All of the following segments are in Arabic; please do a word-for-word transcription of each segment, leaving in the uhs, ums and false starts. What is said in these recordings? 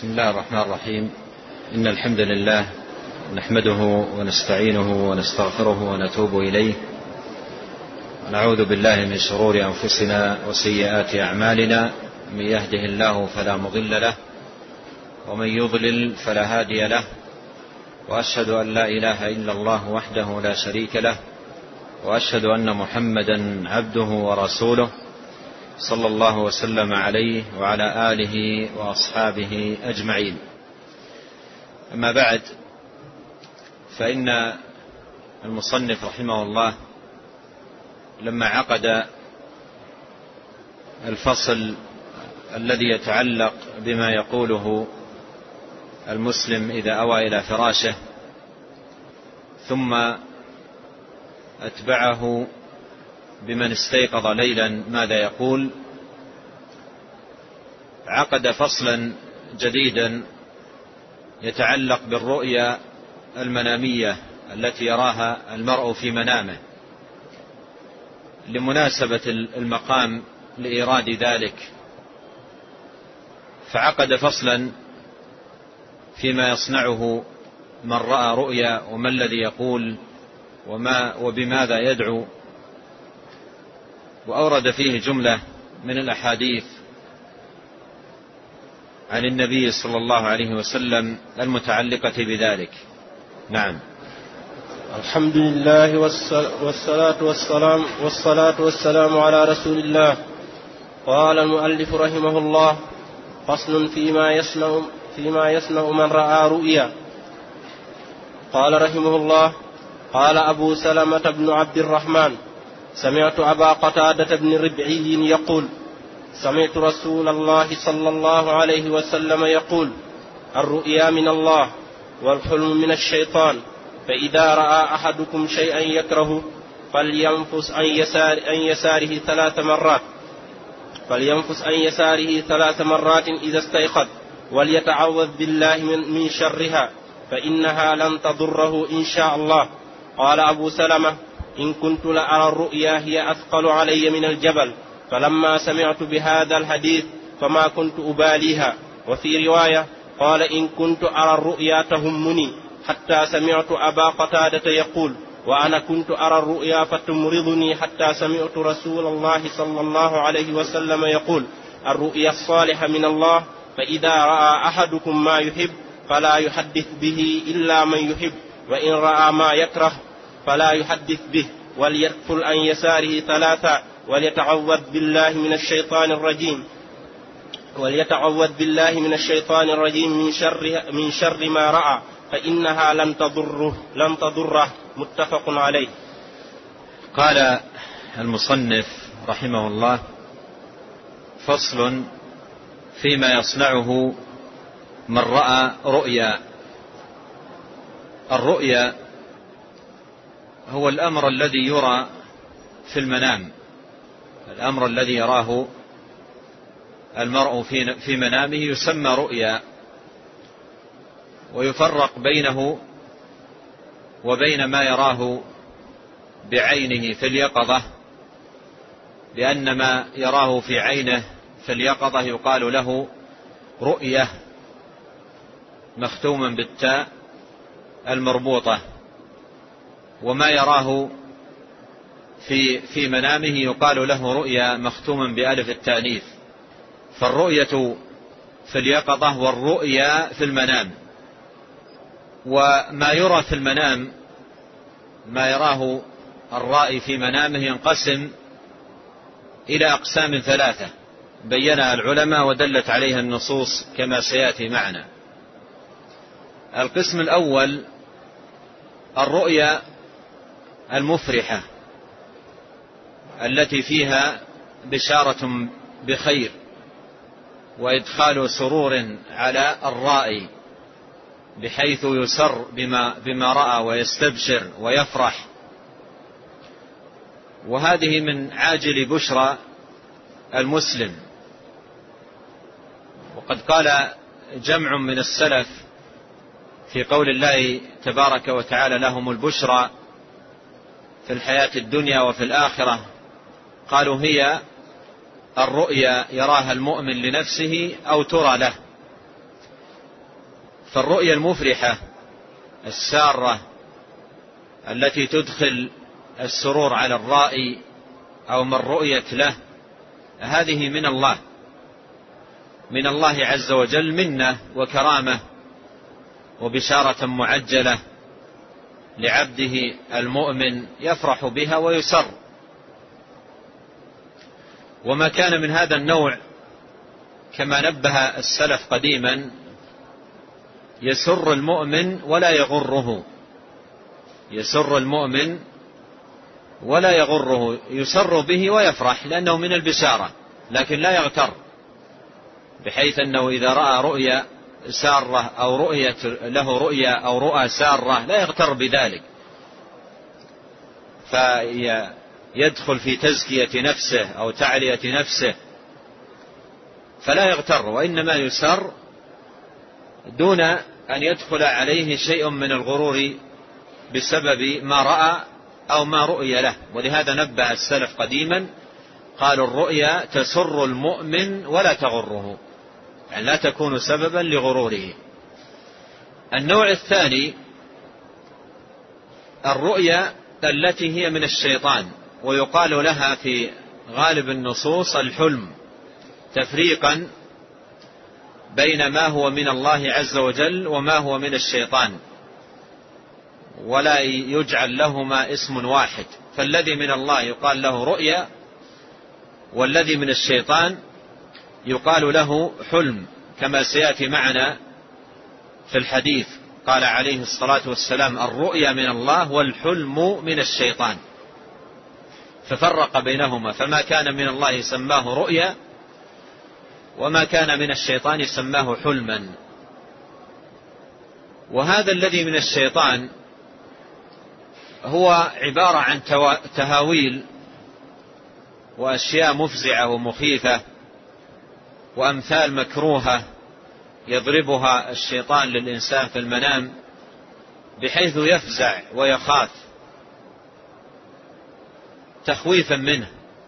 بسم الله الرحمن الرحيم. إن الحمد لله نحمده ونستعينه ونستغفره ونتوب إليه، ونعوذ بالله من شرور أنفسنا وسيئات أعمالنا. من يهده الله فلا مضل له، ومن يضلل فلا هادي له، وأشهد أن لا إله إلا الله وحده لا شريك له، وأشهد أن محمدا عبده ورسوله صلى الله وسلم عليه وعلى آله وأصحابه أجمعين. أما بعد، فإن المصنف رحمه الله لما عقد الفصل الذي يتعلق بما يقوله المسلم إذا أوى إلى فراشه، ثم أتبعه بمن استيقظ ليلا ماذا يقول، عقد فصلا جديدا يتعلق بالرؤيا المنامية التي يراها المرء في منامه، لمناسبة المقام لإيراد ذلك. فعقد فصلا فيما يصنعه من رأى رؤيا، وما الذي يقول، وما وبماذا يدعو، وأورد فيه جملة من الأحاديث عن النبي صلى الله عليه وسلم المتعلقة بذلك. نعم. الحمد لله والصلاة والسلام والصلاة والسلام على رسول الله. قال المؤلف رحمه الله: فصل فيما يصنع فيما يصنع من رأى رؤيا. قال رحمه الله: قال أبو سلمة بن عبد الرحمن: سمعت أبا قتادة بن ربعي يقول: سمعت رسول الله صلى الله عليه وسلم يقول: الرؤيا من الله والحلم من الشيطان، فإذا رأى أحدكم شيئا يكره فلينفس عن يسار عن يساره ثلاث مرات فلينفس عن يساره ثلاث مرات إذا استيقظ، وليتعوذ بالله من, من شرها، فإنها لن تضره إن شاء الله. قال أبو سلمة: إن كنت لأرى الرؤيا هي أثقل علي من الجبل، فلما سمعت بهذا الحديث فما كنت أباليها. وفي رواية قال: إن كنت أرى الرؤيا تهمني، حتى سمعت أبا قتادة يقول: وأنا كنت أرى الرؤيا فتمرضني، حتى سمعت رسول الله صلى الله عليه وسلم يقول: الرؤيا الصالحة من الله، فإذا رأى أحدكم ما يحب فلا يحدث به إلا من يحب، وإن رأى ما يكره فلا يحدث به، وليكفل عن يساره ثلاثا، وليتعوذ بالله من الشيطان الرجيم وليتعوذ بالله من الشيطان الرجيم من شر من شر ما رأى، فإنها لن تضره لن تضره متفق عليه. قال المصنف رحمه الله: فصل فيما يصنعه من رأى رؤيا. الرؤيا هو الأمر الذي يرى في المنام، الأمر الذي يراه المرء في منامه يسمى رؤيا، ويفرق بينه وبين ما يراه بعينه في اليقظة، لأن ما يراه في عينه في اليقظة يقال له رؤية مختوما بالتاء المربوطة، وما يراه في في منامه يقال له رؤيا مختوما بألف التأنيث. فالرؤية في اليقظة والرؤيا في المنام. وما يرى في المنام، ما يراه الرائي في منامه، ينقسم إلى أقسام ثلاثة بينها العلماء ودلت عليها النصوص كما سيأتي معنا. القسم الأول الرؤيا المفرحة التي فيها بشارة بخير وإدخال سرور على الرائي، بحيث يسر بما, بما رأى ويستبشر ويفرح، وهذه من عاجل بشرى المسلم. وقد قال جمع من السلف في قول الله تبارك وتعالى: لهم البشرى في الحياة الدنيا وفي الآخرة، قالوا هي الرؤيا يراها المؤمن لنفسه أو ترى له. فالرؤيا المفرحة السارة التي تدخل السرور على الرائي أو من رؤيت له، هذه من الله من الله عز وجل، منة وكرامة وبشارة معجلة لعبده المؤمن يفرح بها ويسر. وما كان من هذا النوع كما نبه السلف قديما يسر المؤمن ولا يغره، يسر المؤمن ولا يغره، يسر به ويفرح لأنه من البشارة، لكن لا يغتر، بحيث أنه إذا رأى رؤيا سارة أو رؤية له رؤيا أو رؤى سارة لا يغتر بذلك، فيدخل في تزكية نفسه أو تعلية نفسه، فلا يغتر، وإنما يسر دون أن يدخل عليه شيء من الغرور بسبب ما رأى أو ما رؤي له. ولهذا نبه السلف قديما قالوا الرؤيا تسر المؤمن ولا تغره، يعني لا تكون سببا لغروره. النوع الثاني الرؤيا التي هي من الشيطان، ويقال لها في غالب النصوص الحلم، تفريقا بين ما هو من الله عز وجل وما هو من الشيطان، ولا يجعل لهما اسم واحد، فالذي من الله يقال له رؤيا، والذي من الشيطان يقال له حلم، كما سيأتي معنا في الحديث. قال عليه الصلاة والسلام الرؤيا من الله والحلم من الشيطان، ففرق بينهما، فما كان من الله سماه رؤيا، وما كان من الشيطان سماه حلما. وهذا الذي من الشيطان هو عبارة عن تهاويل وأشياء مفزعة ومخيفة وأمثال مكروهة يضربها الشيطان للإنسان في المنام بحيث يفزع ويخاف تخويفا منه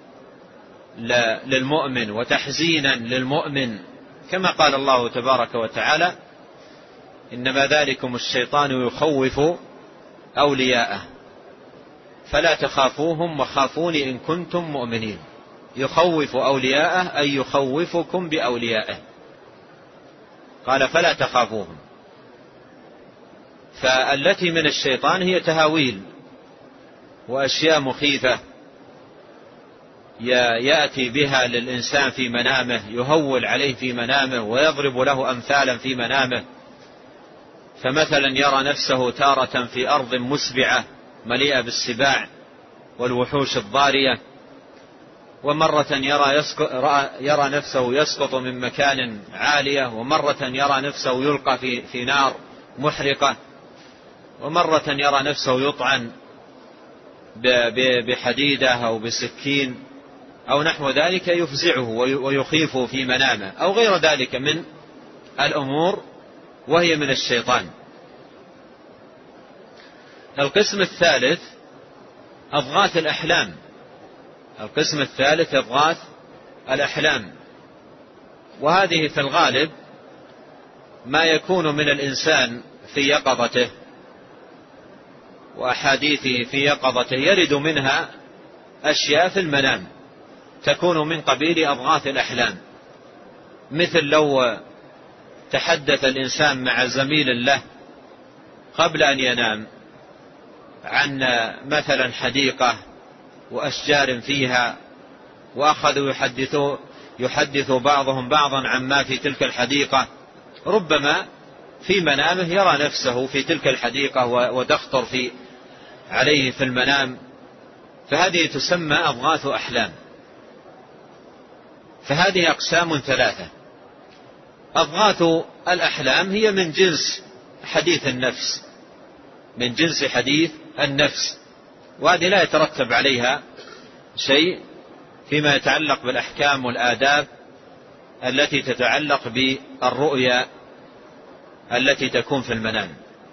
للمؤمن وتحزينا للمؤمن، كما قال الله تبارك وتعالى إنما ذلكم الشيطان يخوف أولياءه فلا تخافوهم وخافوني إن كنتم مؤمنين. يخوف أولياءه أي يخوفكم بأوليائه، قال فلا تخافوهم. فالتي من الشيطان هي تهاويل وأشياء مخيفة يأتي بها للإنسان في منامه، يهول عليه في منامه ويضرب له أمثالا في منامه. فمثلا يرى نفسه تارة في أرض مسبعة مليئة بالسباع والوحوش الضارية، ومرة يرى, يرى نفسه يسقط من مكان عالية، ومرة يرى نفسه يلقى في, في نار محرقة، ومرة يرى نفسه يطعن بحديدة أو بسكين أو نحو ذلك يفزعه ويخيفه في منامه، أو غير ذلك من الأمور وهي من الشيطان. القسم الثالث أضغاث الأحلام، القسم الثالث أضغاث الأحلام، وهذه في الغالب ما يكون من الإنسان في يقظته وأحاديثه في يقظته، يرد منها أشياء في المنام تكون من قبيل أضغاث الأحلام، مثل لو تحدث الإنسان مع زميل له قبل أن ينام عن مثلا حديقة وأشجار فيها، وأخذوا يحدثوا يحدث بعضهم بعضا عما في تلك الحديقة، ربما في منامه يرى نفسه في تلك الحديقة وتخطر في عليه في المنام، فهذه تسمى أضغاث أحلام. فهذه أقسام ثلاثة. أضغاث الأحلام هي من جنس حديث النفس، من جنس حديث النفس، وهذه لا يترتب عليها شيء فيما يتعلق بالأحكام والآداب التي تتعلق بالرؤيا التي تكون في المنام.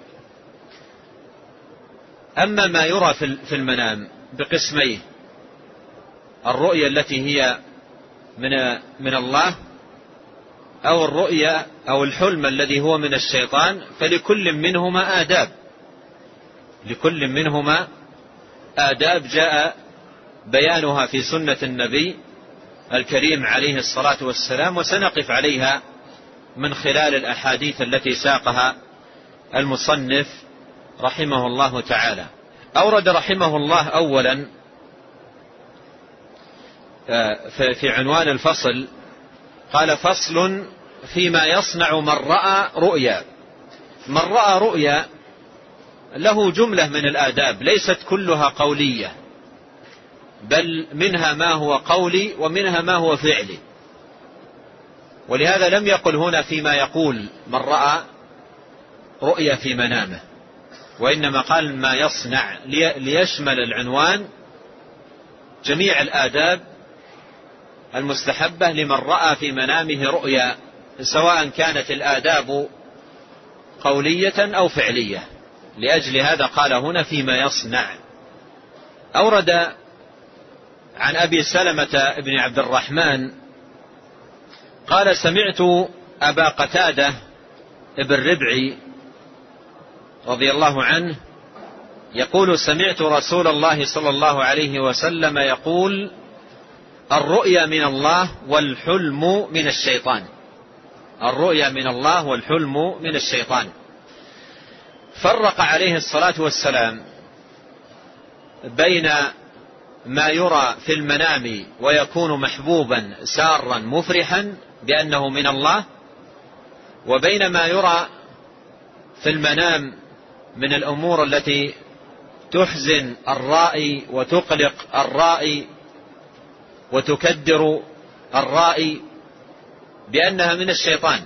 أما ما يرى في المنام بقسميه، الرؤيا التي هي من من الله أو الرؤيا أو الحلم الذي هو من الشيطان فلكل منهما آداب، لكل منهما آداب جاء بيانها في سنة النبي الكريم عليه الصلاة والسلام، وسنقف عليها من خلال الأحاديث التي ساقها المصنف رحمه الله تعالى. أورد رحمه الله أولا في عنوان الفصل قال: فصل فيما يصنع من رأى رؤيا. من رأى رؤيا له جملة من الآداب ليست كلها قولية، بل منها ما هو قولي ومنها ما هو فعلي، ولهذا لم يقل هنا فيما يقول من رأى رؤيا في منامه، وإنما قال ما يصنع ليشمل العنوان جميع الآداب المستحبة لمن رأى في منامه رؤيا، سواء كانت الآداب قولية أو فعلية. لأجل هذا قال هنا فيما يصنع. أورد عن أبي سلمة بن عبد الرحمن قال: سمعت أبا قتادة ابن ربعي رضي الله عنه يقول: سمعت رسول الله صلى الله عليه وسلم يقول: الرؤيا من الله والحلم من الشيطان. الرؤيا من الله والحلم من الشيطان. فرق عليه الصلاة والسلام بين ما يرى في المنام ويكون محبوبا سارا مفرحا بأنه من الله، وبين ما يرى في المنام من الأمور التي تحزن الرائي وتقلق الرائي وتكدر الرائي بأنها من الشيطان.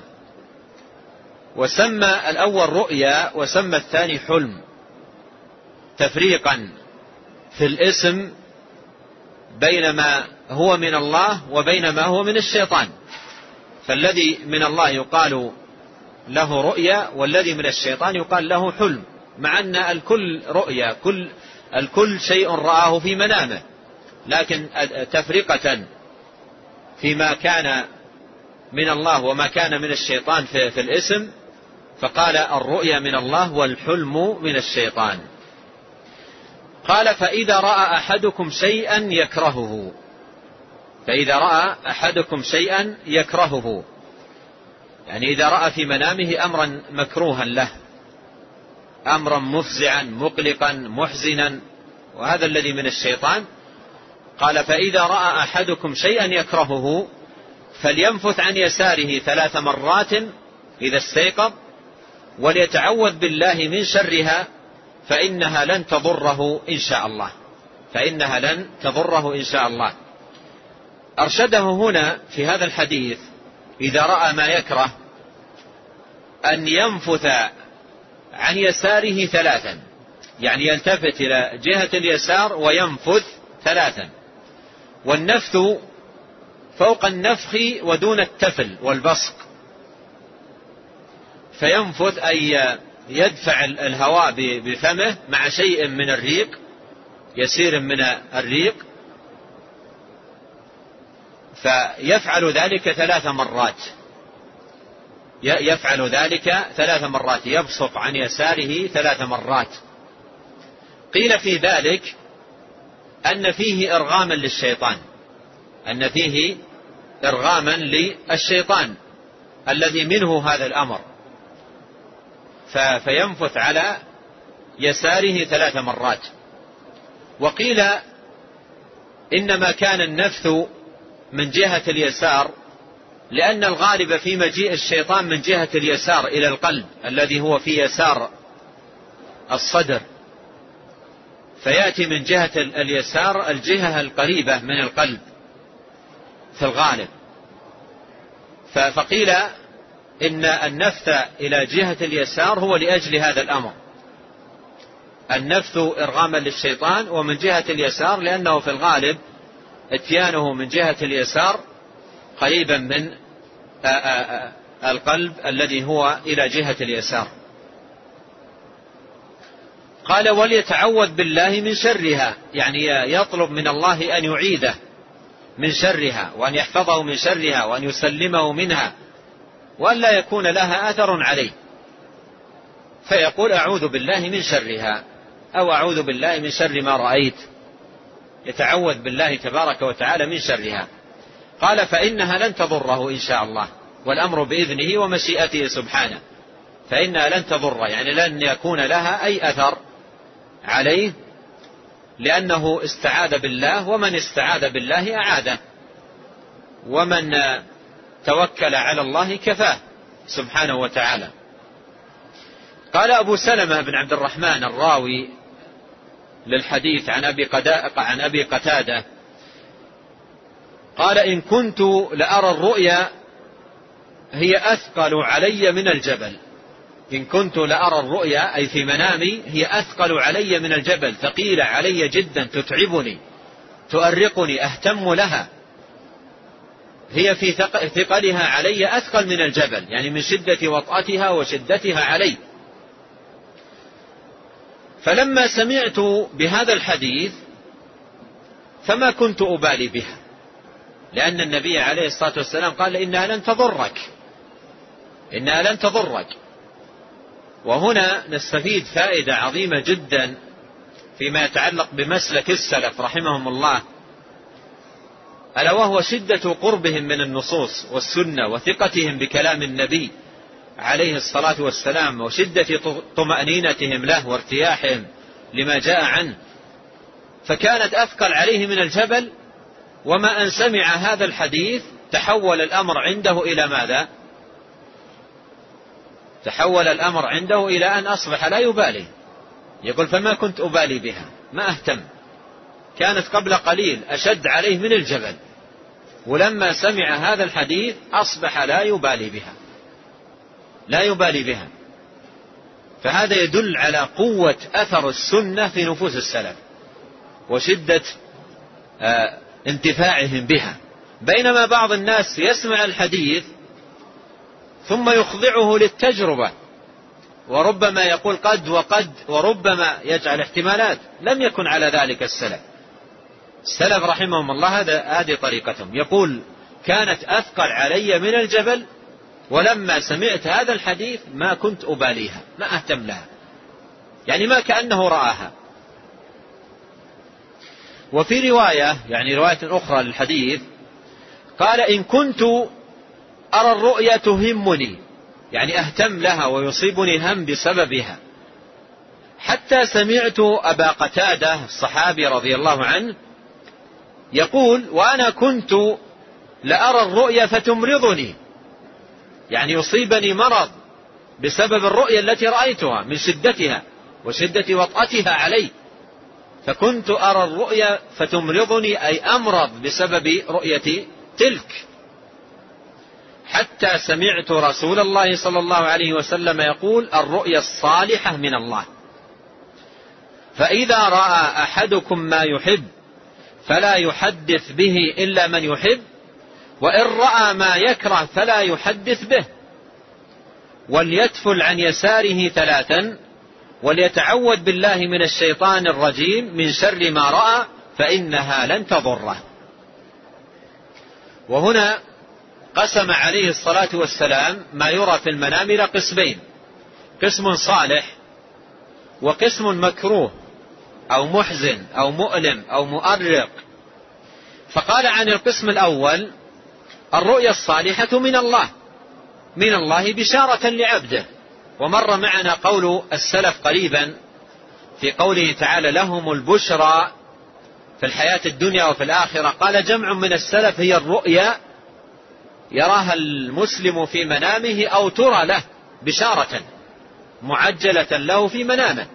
وسمى الأول رؤيا وسمى الثاني حلم، تفريقا في الاسم بين ما هو من الله وبين ما هو من الشيطان. فالذي من الله يقال له رؤيا، والذي من الشيطان يقال له حلم، مع أن الكل رؤيا، كل الكل شيء رآه في منامه، لكن تفرقة فيما كان من الله وما كان من الشيطان في, في الاسم، فقال الرؤيا من الله والحلم من الشيطان. قال: فإذا رأى أحدكم شيئا يكرهه. فإذا رأى أحدكم شيئا يكرهه، يعني إذا رأى في منامه أمرا مكروها له، أمرا مفزعا مقلقا محزنا، وهذا الذي من الشيطان. قال: فإذا رأى أحدكم شيئا يكرهه فلينفث عن يساره ثلاث مرات إذا استيقظ، وليتعوذ بالله من شرها فإنها لن تضره إن شاء الله. فإنها لن تضره إن شاء الله. أرشده هنا في هذا الحديث إذا رأى ما يكره أن ينفث عن يساره ثلاثا، يعني يلتفت إلى جهة اليسار وينفث ثلاثا. والنفث فوق النفخ ودون التفل والبصق، فينفث أي يدفع الهواء بفمه مع شيء من الريق، يسير من الريق، فيفعل ذلك ثلاث مرات. يفعل ذلك ثلاث مرات، يبصق عن يساره ثلاث مرات. قيل في ذلك أن فيه إرغاما للشيطان، أن فيه إرغاما للشيطان الذي منه هذا الأمر، فينفث على يساره ثلاث مرات. وقيل إنما كان النفث من جهة اليسار لأن الغالب في مجيء الشيطان من جهة اليسار إلى القلب الذي هو في يسار الصدر، فيأتي من جهة اليسار الجهة القريبة من القلب في الغالب. فقيل إن النفث إلى جهة اليسار هو لأجل هذا الأمر، النفث إرغاما للشيطان، ومن جهة اليسار لأنه في الغالب اتيانه من جهة اليسار قريبا من القلب الذي هو إلى جهة اليسار. قال: وليتعوذ بالله من شرها، يعني يطلب من الله أن يعيده من شرها، وأن يحفظه من شرها، وأن يسلمه منها، وألا يكون لها أثر عليه، فيقول أعوذ بالله من شرها، أو أعوذ بالله من شر ما رأيت، يتعوذ بالله تبارك وتعالى من شرها. قال فإنها لن تضره إن شاء الله، والأمر بإذنه ومشيئته سبحانه، فإنها لن تضر يعني لن يكون لها أي أثر عليه، لأنه استعاذ بالله، ومن استعاذ بالله أعاذه، ومن توكل على الله كفاه سبحانه وتعالى. قال أبو سلمة بن عبد الرحمن الراوي للحديث عن أبي عن أبي قتادة قال إن كنت لأرى الرؤيا هي أثقل علي من الجبل. إن كنت لأرى الرؤيا أي في منامي هي أثقل علي من الجبل، ثقيلة علي جدا، تتعبني تؤرقني، أهتم لها، هي في ثقلها علي أثقل من الجبل، يعني من شدة وطأتها وشدتها علي. فلما سمعت بهذا الحديث فما كنت أبالي بها، لأن النبي عليه الصلاة والسلام قال إنها لن تضرك، إنها لن تضرك. وهنا نستفيد فائدة عظيمة جدا فيما يتعلق بمسلك السلف رحمهم الله، ألا وهو شدة قربهم من النصوص والسنة، وثقتهم بكلام النبي عليه الصلاة والسلام، وشدة طمأنينتهم له وارتياحهم لما جاء عنه، فكانت أثقل عليه من الجبل. وما أن سمع هذا الحديث تحول الأمر عنده إلى ماذا؟ تحول الأمر عنده إلى أن أصبح لا يبالي، يقول فما كنت أبالي بها، ما أهتم، كانت قبل قليل أشد عليه من الجبل، ولما سمع هذا الحديث أصبح لا يبالي بها، لا يبالي بها. فهذا يدل على قوة أثر السنة في نفوس السلف وشدة آه انتفاعهم بها، بينما بعض الناس يسمع الحديث ثم يخضعه للتجربة، وربما يقول قد وقد، وربما يجعل احتمالات. لم يكن على ذلك السلف. السلف رحمهم الله هذه طريقتهم، يقول كانت أثقل علي من الجبل، ولما سمعت هذا الحديث ما كنت أباليها، ما أهتم لها، يعني ما كأنه رآها. وفي رواية يعني رواية أخرى للحديث قال إن كنت أرى الرؤيا تهمني، يعني أهتم لها ويصيبني هم بسببها، حتى سمعت أبا قتادة الصحابي رضي الله عنه يقول وأنا كنت لأرى الرؤيا فتمرضني، يعني يصيبني مرض بسبب الرؤيا التي رأيتها من شدتها وشدة وطأتها علي، فكنت أرى الرؤيا فتمرضني أي أمرض بسبب رؤيتي تلك، حتى سمعت رسول الله صلى الله عليه وسلم يقول الرؤيا الصالحة من الله، فإذا رأى أحدكم ما يحب فلا يحدث به إلا من يحب، وإن رأى ما يكره فلا يحدث به، وليتفل عن يساره ثلاثا، وليتعوذ بالله من الشيطان الرجيم من شر ما رأى فإنها لن تضره. وهنا قسم عليه الصلاة والسلام ما يرى في المنام إلى قسمين، قسم صالح وقسم مكروه أو محزن أو مؤلم أو مؤرق. فقال عن القسم الأول الرؤيا الصالحة من الله، من الله بشارة لعبده. ومر معنا قول السلف قريبا في قوله تعالى لهم البشرى في الحياة الدنيا وفي الآخرة، قال جمع من السلف هي الرؤيا يراها المسلم في منامه أو ترى له بشارة معجلة له في منامه.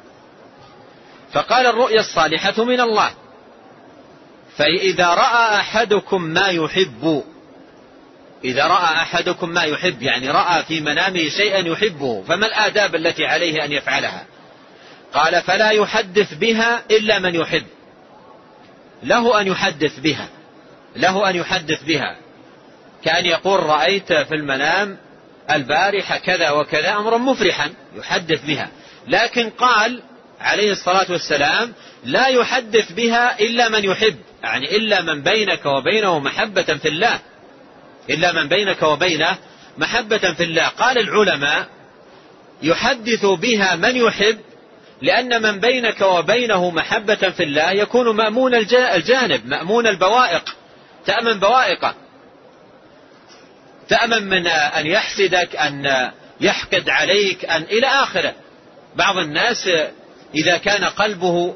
فقال الرؤيا الصالحة من الله، فإذا رأى أحدكم ما يحب، إذا رأى أحدكم ما يحب يعني رأى في منامه شيئا يحبه، فما الآداب التي عليه أن يفعلها؟ قال فلا يحدث بها إلا من يحب، له أن يحدث بها، له أن يحدث بها، كأن يقول رأيت في المنام البارحة كذا وكذا أمرا مفرحا يحدث بها. لكن قال عليه الصلاة والسلام لا يحدث بها إلا من يحب، يعني إلا من بينك وبينه محبة في الله، إلا من بينك وبينه محبة في الله. قال العلماء يحدث بها من يحب، لأن من بينك وبينه محبة في الله يكون مأمون الجانب، مأمون البوائق، تأمن بوائقه، تأمن من أن يحسدك، أن يحقد عليك، أن إلى آخره. بعض الناس إذا كان قلبه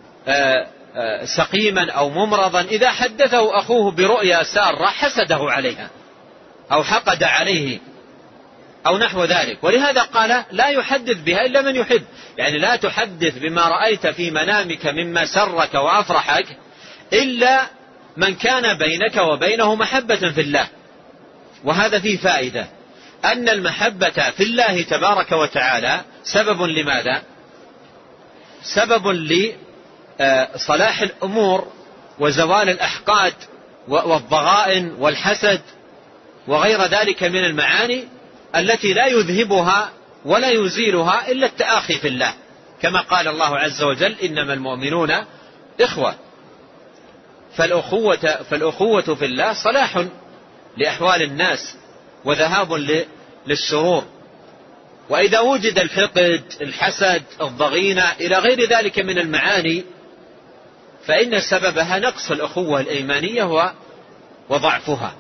سقيما أو ممرضا إذا حدثه أخوه برؤيا سارة حسده عليها أو حقد عليه أو نحو ذلك. ولهذا قال لا يحدث بها إلا من يحب، يعني لا تحدث بما رأيت في منامك مما سرك وأفرحك إلا من كان بينك وبينه محبة في الله. وهذا فيه فائدة، أن المحبة في الله تبارك وتعالى سبب لماذا؟ سبب لصلاح الأمور وزوال الأحقاد والضغائن والحسد وغير ذلك من المعاني التي لا يذهبها ولا يزيلها إلا التآخي في الله، كما قال الله عز وجل إنما المؤمنون إخوة. فالأخوة, فالأخوة في الله صلاح لأحوال الناس وذهاب للشرور. وإذا وجد الحقد، الحسد، الضغينة إلى غير ذلك من المعاني فإن سببها نقص الأخوة الإيمانية وضعفها.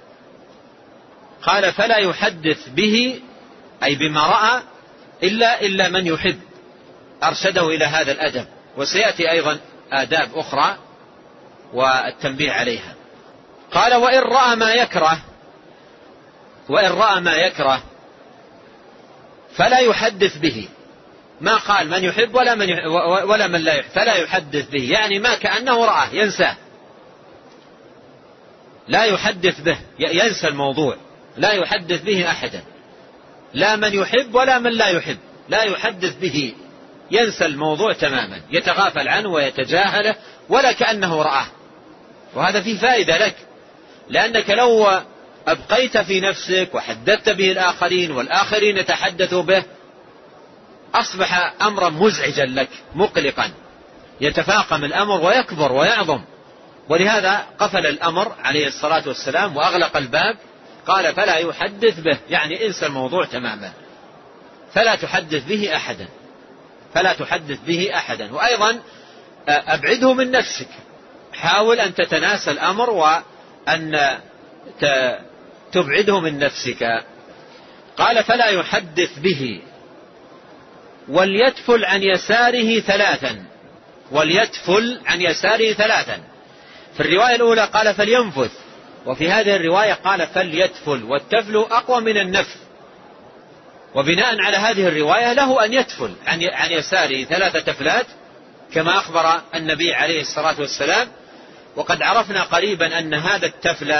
قال فلا يحدث به أي بما رأى إلا, إلا من يحب، أرشده إلى هذا الأدب. وسيأتي أيضا آداب أخرى والتنبيه عليها. قال وإن رأى ما يكره، وإن رأى ما يكره فلا يحدث به. ما قال من يحب ولا من, يحب ولا من لا يحب، فلا يحدث به، يعني ما كأنه رآه ينساه، لا يحدث به، ينسى الموضوع، لا يحدث به أحدا، لا من يحب ولا من لا يحب، لا يحدث به، ينسى الموضوع تماما، يتغافل عنه ويتجاهله ولا كأنه رآه. وهذا فيه فائدة لك، لأنك لو أبقيت في نفسك وحدثت به الآخرين والآخرين يتحدثوا به أصبح أمرا مزعجا لك مقلقا، يتفاقم الأمر ويكبر ويعظم. ولهذا قفل الأمر عليه الصلاة والسلام وأغلق الباب، قال فلا يحدث به، يعني انسى الموضوع تماما، فلا تحدث به أحدا، فلا تحدث به أحدا. وأيضا أبعده من نفسك، حاول أن تتناسى الأمر وأن تبعده من نفسك. قال فلا يحدث به وليتفل عن يساره ثلاثا، وليتفل عن يساره ثلاثا. في الرواية الأولى قال فلينفث، وفي هذه الرواية قال فليتفل، والتفل أقوى من النفث. وبناء على هذه الرواية له أن يتفل عن يساره ثلاثة تفلات كما أخبر النبي عليه الصلاة والسلام. وقد عرفنا قريبا أن هذا التفل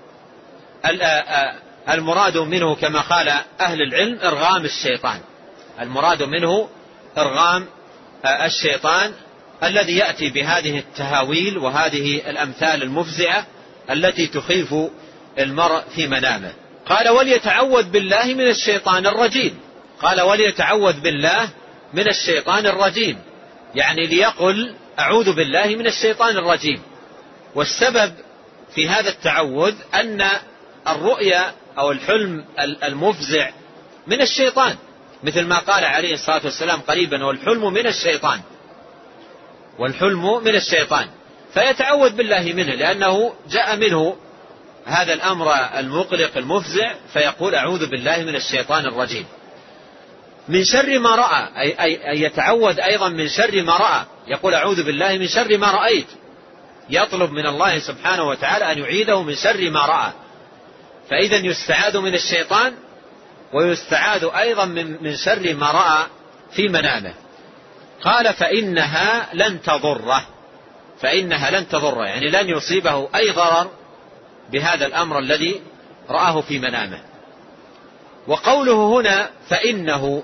المراد منه كما قال أهل العلم إرغام الشيطان، المراد منه إرغام الشيطان الذي يأتي بهذه التهاويل وهذه الأمثال المفزعة التي تخيف المرء في منامه. قال وليتعوذ بالله من الشيطان الرجيم، قال وليتعوذ بالله من الشيطان الرجيم، يعني ليقل أعوذ بالله من الشيطان الرجيم. والسبب في هذا التعوذ أن الرؤيا أو الحلم المفزع من الشيطان، مثل ما قال عليه الصلاة والسلام قريبا والحلم من الشيطان، والحلم من الشيطان، فيتعوذ بالله منه لأنه جاء منه هذا الأمر المقلق المفزع، فيقول أعوذ بالله من الشيطان الرجيم. من شر ما رأى، أي, أي, أي يتعوذ أيضا من شر ما رأى، يقول أعوذ بالله من شر ما رأيت، يطلب من الله سبحانه وتعالى أن يعيده من شر ما رأى. فإذا يستعاذ من الشيطان ويستعاذ أيضا من, من شر ما رأى في منامه. قال فإنها لن تضره، فإنها لن تضره، يعني لن يصيبه أي ضرر بهذا الأمر الذي رآه في منامه. وقوله هنا فإنه،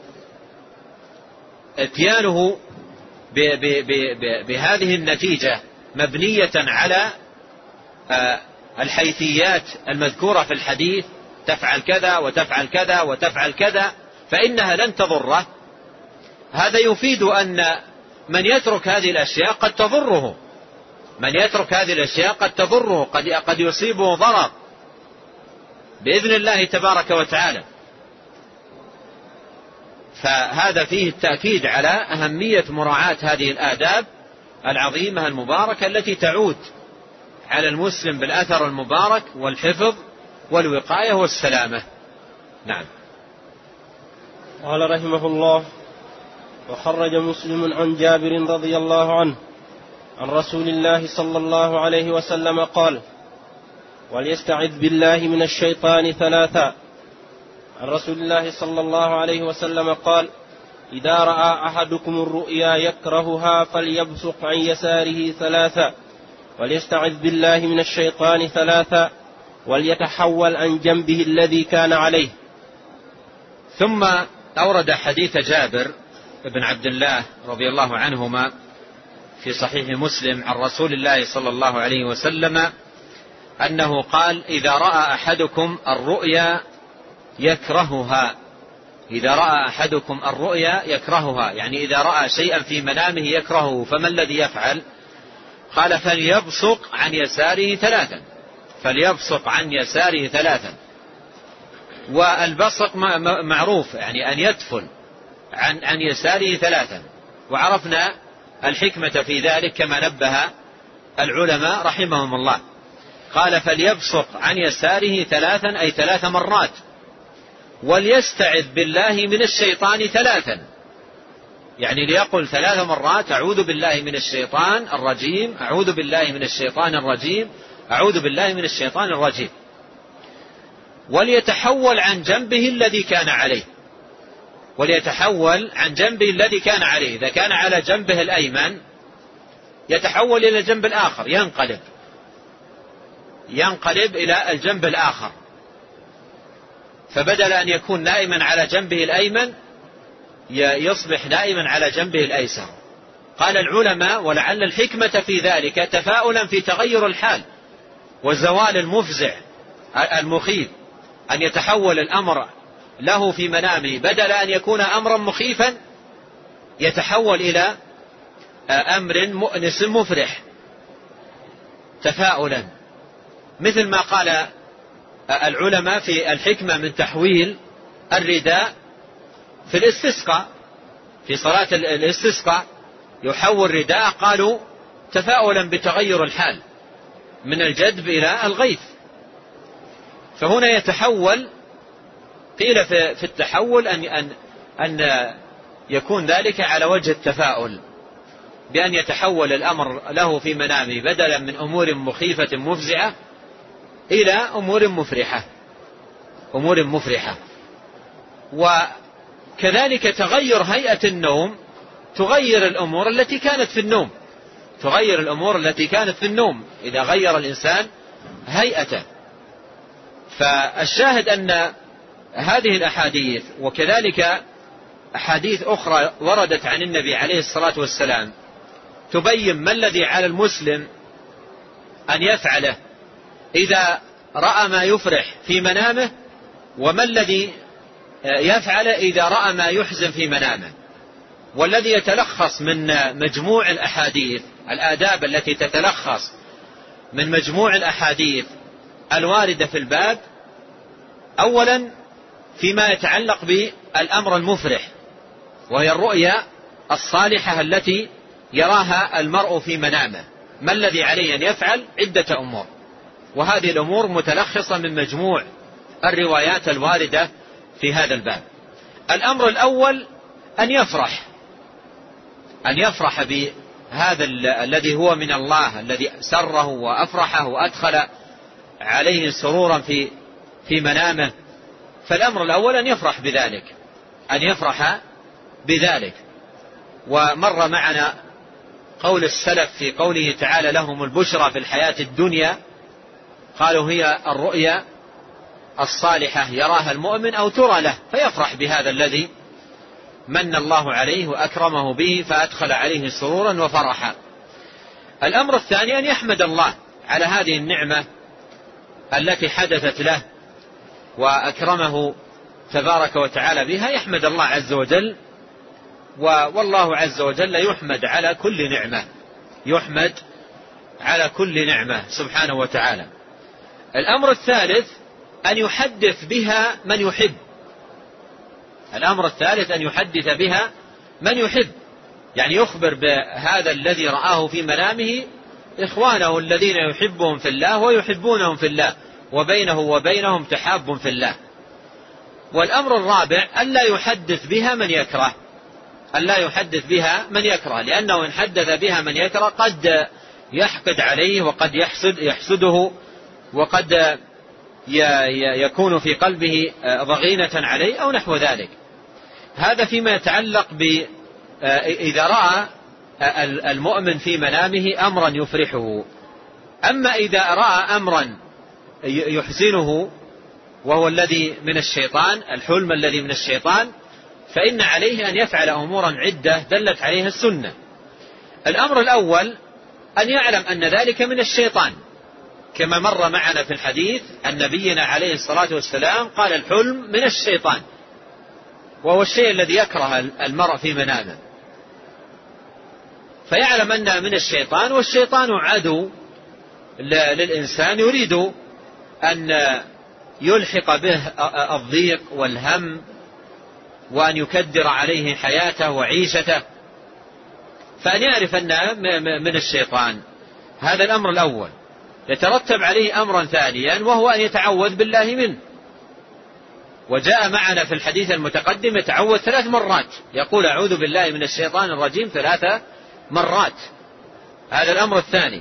اتيانه بهذه النتيجة مبنية على الحيثيات المذكورة في الحديث، تفعل كذا وتفعل كذا وتفعل كذا، فإنها لن تضره. هذا يفيد أن من يترك هذه الأشياء قد تضره، من يترك هذه الأشياء قد تضره، قد, قد يصيبه ضرر بإذن الله تبارك وتعالى. فهذا فيه التأكيد على أهمية مراعاة هذه الآداب العظيمة المباركة التي تعود على المسلم بالأثر المبارك والحفظ والوقاية والسلامة. نعم. قال رحمه الله: وخرج مسلم عن جابر رضي الله عنه عن رسول الله صلى الله عليه وسلم قال: وليستعذ بالله من الشيطان ثلاثا. عن رسول الله صلى الله عليه وسلم قال: إذا رأى أحدكم الرؤيا يكرهها فليبصق عن يساره ثلاثا، وليستعذ بالله من الشيطان ثلاثا، وليتحول عن جنبه الذي كان عليه. ثم أورد حديث جابر بن عبد الله رضي الله عنهما في صحيح مسلم عن رسول الله صلى الله عليه وسلم أنه قال: إذا رأى أحدكم الرؤيا يكرهها. إذا رأى أحدكم الرؤيا يكرهها، يعني إذا رأى شيئا في منامه يكرهه، فما الذي يفعل؟ قال: فليبصق عن يساره ثلاثا. فليبصق عن يساره ثلاثا. والبصق معروف، يعني أن يدفن عن عن يساره ثلاثا، وعرفنا الحكمة في ذلك كما نبه العلماء رحمهم الله. قال: فليبصق عن يساره ثلاثا، أي ثلاث مرات. وليستعذ بالله من الشيطان ثلاثا، يعني ليقل ثلاث مرات: أعوذ بالله من الشيطان الرجيم، أعوذ بالله من الشيطان الرجيم، أعوذ بالله من الشيطان الرجيم. وليتحول عن جنبه الذي كان عليه. وليتحول عن جنبه الذي كان عليه. إذا كان على جنبه الأيمن يتحول إلى الجنب الآخر، ينقلب ينقلب إلى الجنب الآخر، فبدل أن يكون نائما على جنبه الأيمن يصبح نائما على جنبه الأيسر. قال العلماء: ولعل الحكمة في ذلك تفاؤلا في تغير الحال والزوال المفزع المخيف، أن يتحول الأمر له في منامه بدل أن يكون أمرا مخيفا يتحول إلى أمر مؤنس مفرح، تفاؤلا، مثل ما قال العلماء في الحكمة من تحويل الرداء في الاستسقاء، في صلاة الاستسقاء يحول رداء، قالوا تفاؤلا بتغير الحال من الجدب إلى الغيث. فهنا يتحول، قيل في التحول أن, أن, أن يكون ذلك على وجه التفاؤل، بأن يتحول الأمر له في منامه بدلا من أمور مخيفة مفزعة إلى أمور مفرحة أمور مفرحة. وكذلك تغير هيئة النوم تغير الأمور التي كانت في النوم تغير الأمور التي كانت في النوم إذا غير الإنسان هيئته. فالشاهد أن هذه الأحاديث وكذلك أحاديث أخرى وردت عن النبي عليه الصلاة والسلام تبين ما الذي على المسلم أن يفعله إذا رأى ما يفرح في منامه، وما الذي يفعل إذا رأى ما يحزن في منامه. والذي يتلخص من مجموع الأحاديث، الآداب التي تتلخص من مجموع الأحاديث الواردة في الباب، أولا فيما يتعلق بالأمر المفرح، وهي الرؤيا الصالحة التي يراها المرء في منامه. ما الذي عليه أن يفعل؟ عدة أمور، وهذه الأمور متلخصة من مجموع الروايات الواردة في هذا الباب. الأمر الأول أن يفرح أن يفرح بهذا الذي هو من الله، الذي سره وأفرحه وأدخل عليه سرورا في في منامه. فالأمر الأول أن يفرح بذلك أن يفرح بذلك ومر معنا قول السلف في قوله تعالى: لهم البشرى في الحياة الدنيا، قالوا هي الرؤيا الصالحة يراها المؤمن أو ترى له، فيفرح بهذا الذي من الله عليه وأكرمه به فأدخل عليه سرورا وفرحا. الأمر الثاني أن يحمد الله على هذه النعمة التي حدثت له وأكرمه تبارك وتعالى بها، يحمد الله عز وجل، والله عز وجل يحمد على كل نعمة يحمد على كل نعمة سبحانه وتعالى. الأمر الثالث أن يحدث بها من يحب. الأمر الثالث أن يحدث بها من يحب، يعني يخبر بهذا الذي رآه في منامه إخوانه الذين يحبهم في الله ويحبونهم في الله، وبينه وبينهم تحاب في الله. والأمر الرابع ألا يحدث بها من يكره، ألا يحدث بها من يكره، لأنه إن حدث بها من يكره قد يحقد عليه وقد يحسد يحسده وقد يكون في قلبه ضغينة عليه أو نحو ذلك. هذا فيما يتعلق ب إذا رأى المؤمن في منامه أمرا يفرحه. أما إذا رأى أمرا يحزنه وهو الذي من الشيطان، الحلم الذي من الشيطان، فإن عليه أن يفعل أمورا عدة دلت عليها السنة. الأمر الأول أن يعلم أن ذلك من الشيطان، كما مر معنا في الحديث أن نبينا عليه الصلاة والسلام قال الحلم من الشيطان، وهو الشيء الذي يكره المرء في منامه، فيعلم أنه من الشيطان، والشيطان عدو للإنسان يريد أن يلحق به الضيق والهم وأن يكدر عليه حياته وعيشته، فأن يعرف أنه من الشيطان. هذا الأمر الأول. يترتب عليه أمرا ثانيا وهو أن يتعوذ بالله منه، وجاء معنا في الحديث المتقدم يتعوذ ثلاث مرات، يقول أعوذ بالله من الشيطان الرجيم ثلاث مرات. هذا الأمر الثاني.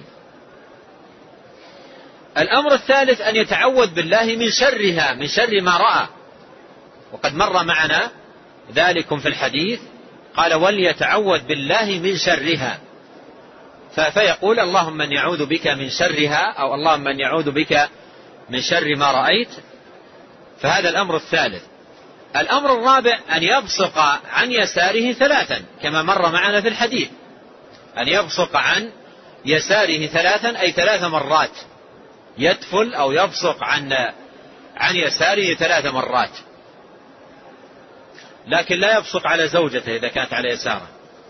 الأمر الثالث أن يتعوذ بالله من شرها، من شر ما رأى، وقد مر معنا ذلك في الحديث، قال وليتعوذ بالله من شرها، فيقول اللهم من يعوذ بك من شرها، أو اللهم من يعوذ بك من شر ما رأيت. فهذا الأمر الثالث. الأمر الرابع أن يبصق عن يساره ثلاثا، كما مر معنا في الحديث، أن يبصق عن يساره ثلاثا أي ثلاث مرات، يدفل أو يبصق عن عن يساره ثلاث مرات، لكن لا يبصق على زوجته إذا كانت على يساره.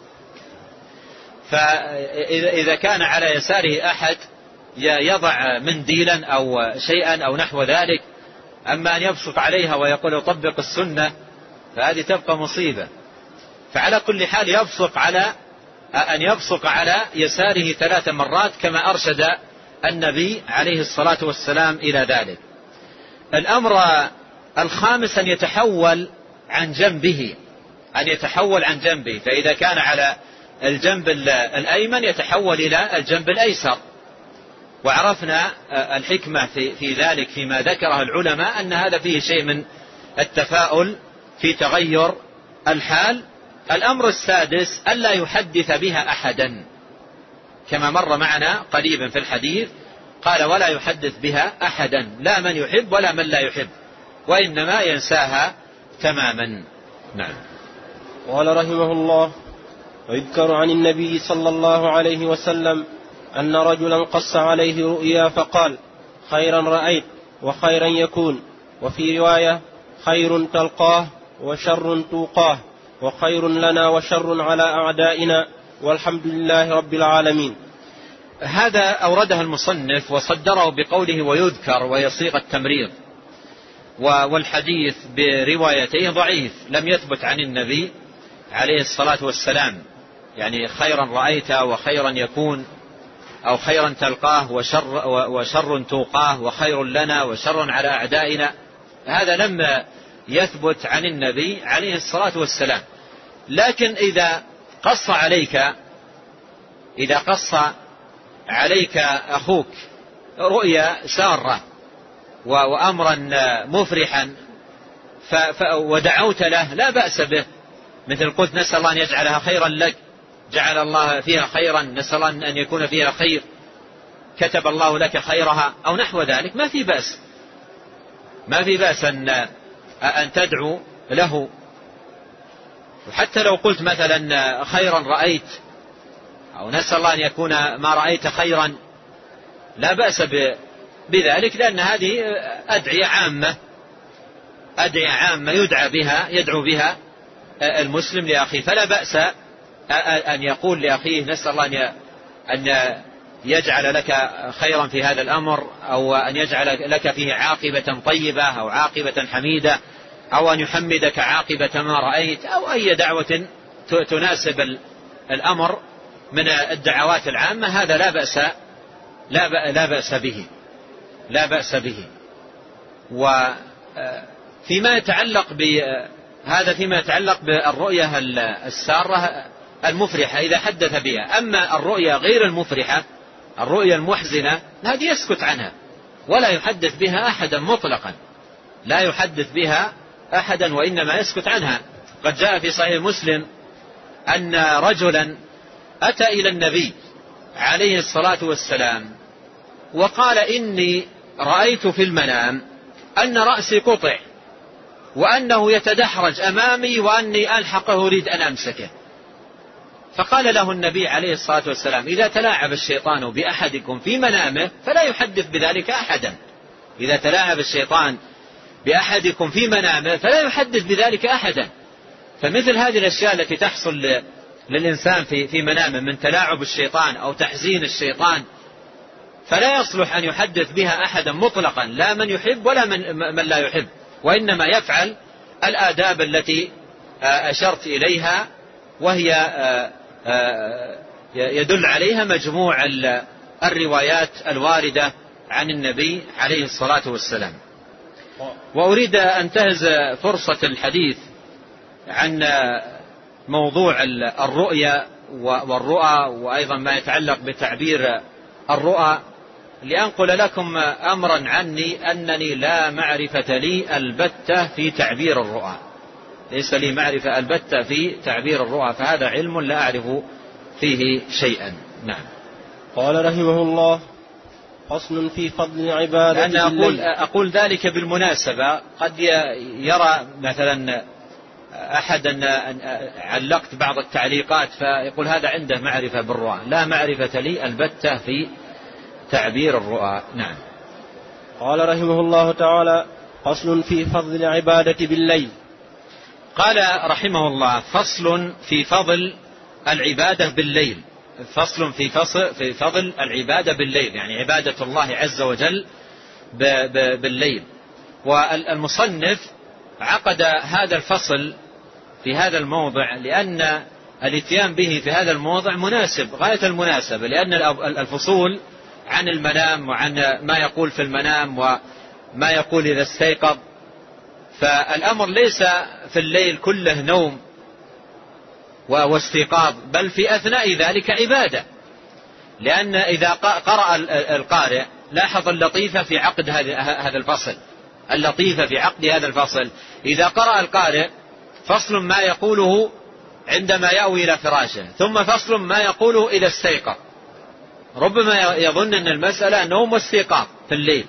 فإذا كان على يساره أحد يضع منديلا أو شيئا أو نحو ذلك، أما أن يبصق عليها ويقول طبق السنة فهذه تبقى مصيبة. فعلى كل حال يبصق على أن يبصق على يساره ثلاث مرات كما أرشد النبي عليه الصلاة والسلام إلى ذلك. الأمر الخامس أن يتحول عن جنبه، أن يتحول عن جنبه، فإذا كان على الجنب الأيمن يتحول إلى الجنب الأيسر. وعرفنا الحكمة في, في ذلك فيما ذكره العلماء أن هذا فيه شيء من التفاؤل في تغير الحال. الأمر السادس ألا يحدث بها أحدا، كما مر معنا قريبا في الحديث، قال ولا يحدث بها أحدا، لا من يحب ولا من لا يحب، وإنما ينساها تماما. نعم. قال رحمه الله: ويذكر عن النبي صلى الله عليه وسلم أن رجلا قص عليه رؤيا فقال خيرا رأيت وخيرا يكون، وفي رواية خير تلقاه وشر توقاه، وخير لنا وشر على أعدائنا، والحمد لله رب العالمين. هذا أورده المصنف وصدره بقوله ويذكر ويصيغ التمريض، والحديث بروايته ضعيف، لم يثبت عن النبي عليه الصلاة والسلام، يعني خيرا رأيت وخيرا يكون، أو خيرا تلقاه وشر, وشر توقاه، وخير لنا وشر على أعدائنا، هذا لم يثبت عن النبي عليه الصلاة والسلام. لكن إذا قص عليك إذا قص عليك أخوك رؤيا سارة وأمرا مفرحا ودعوت له لا بأس به، مثل قلت نسأل الله أن يجعلها خيرا لك، جعل الله فيها خيرا، نسأل الله أن يكون فيها خير، كتب الله لك خيرها، أو نحو ذلك، ما في بأس ما في بأس أن, أن تدعو له. وحتى لو قلت مثلا خيرا رأيت، أو نسأل الله أن يكون ما رأيت خيرا، لا بأس بذلك، لأن هذه أدعية عامة أدعية عامة يدعى بها يدعو بها المسلم لأخيه، فلا بأس أن يقول لأخيه نسأل الله أن يجعل لك خيرا في هذا الأمر، أو أن يجعل لك فيه عاقبة طيبة أو عاقبة حميدة، أو أن يحمدك عاقبة ما رأيت، أو أي دعوة تناسب الأمر من الدعوات العامة، هذا لا بأس لا بأس به لا بأس به. وفيما يتعلق بهذا فيما يتعلق بالرؤية السارة المفرحة إذا حدث بها. أما الرؤية غير المفرحة، الرؤية المحزنة، هذه يسكت عنها ولا يحدث بها أحدا مطلقا، لا يحدث بها أحدا وإنما يسكت عنها. قد جاء في صحيح مسلم أن رجلا أتى إلى النبي عليه الصلاة والسلام وقال: إني رأيت في المنام أن رأسي قطع، وأنه يتدحرج أمامي، وأني ألحقه أريد أن أمسكه. فقال له النبي عليه الصلاة والسلام: إذا تلاعب الشيطان بأحدكم في منامه فلا يحدث بذلك أحدا. إذا تلاعب الشيطان بأحدكم في منامه فلا يحدث بذلك أحدا. فمثل هذه الأشياء التي تحصل للإنسان في في منامه من تلاعب الشيطان أو تحزين الشيطان، فلا يصلح أن يحدث بها أحدا مطلقا، لا من يحب ولا من, من لا يحب، وإنما يفعل الآداب التي أشرت إليها، وهي يدل عليها مجموع الروايات الواردة عن النبي عليه الصلاة والسلام. وأريد أن أنتهز فرصة الحديث عن موضوع الرؤيا والرؤى، وأيضا ما يتعلق بتعبير الرؤى، لأنقل لكم أمرا عني أنني لا معرفة لي البتة في تعبير الرؤى، ليس لي معرفة البتة في تعبير الرؤى، فهذا علم لا أعرف فيه شيئا. نعم. قال رحمه الله: فصل في فضل العبادة. أنا أقول, أقول ذلك بالمناسبة، قد يرى مثلا أحد أن علقت بعض التعليقات فيقول هذا عنده معرفة بالرؤى، لا معرفة لي البتة في تعبير الرؤى. نعم. قال رحمه الله تعالى: فصل في فضل العبادة بالليل. قال رحمه الله: فصل في فضل العبادة بالليل. فصل في فصل في فضل العبادة بالليل، يعني عبادة الله عز وجل بالليل. والمصنف عقد هذا الفصل في هذا الموضع لأن الاتيان به في هذا الموضع مناسب غاية المناسبة، لأن الفصول عن المنام وعن ما يقول في المنام وما يقول إذا استيقظ، فالأمر ليس في الليل كله نوم واستيقاظ، بل في أثناء ذلك عبادة. لأن إذا قرأ القارئ، لاحظ اللطيفة في عقد هذا الفصل، اللطيفة في عقد هذا الفصل، إذا قرأ القارئ فصل ما يقوله عندما يأوي إلى فراشه، ثم فصل ما يقوله إذا استيقظ. ربما يظن أن المسألة نوم واستيقاظ في الليل،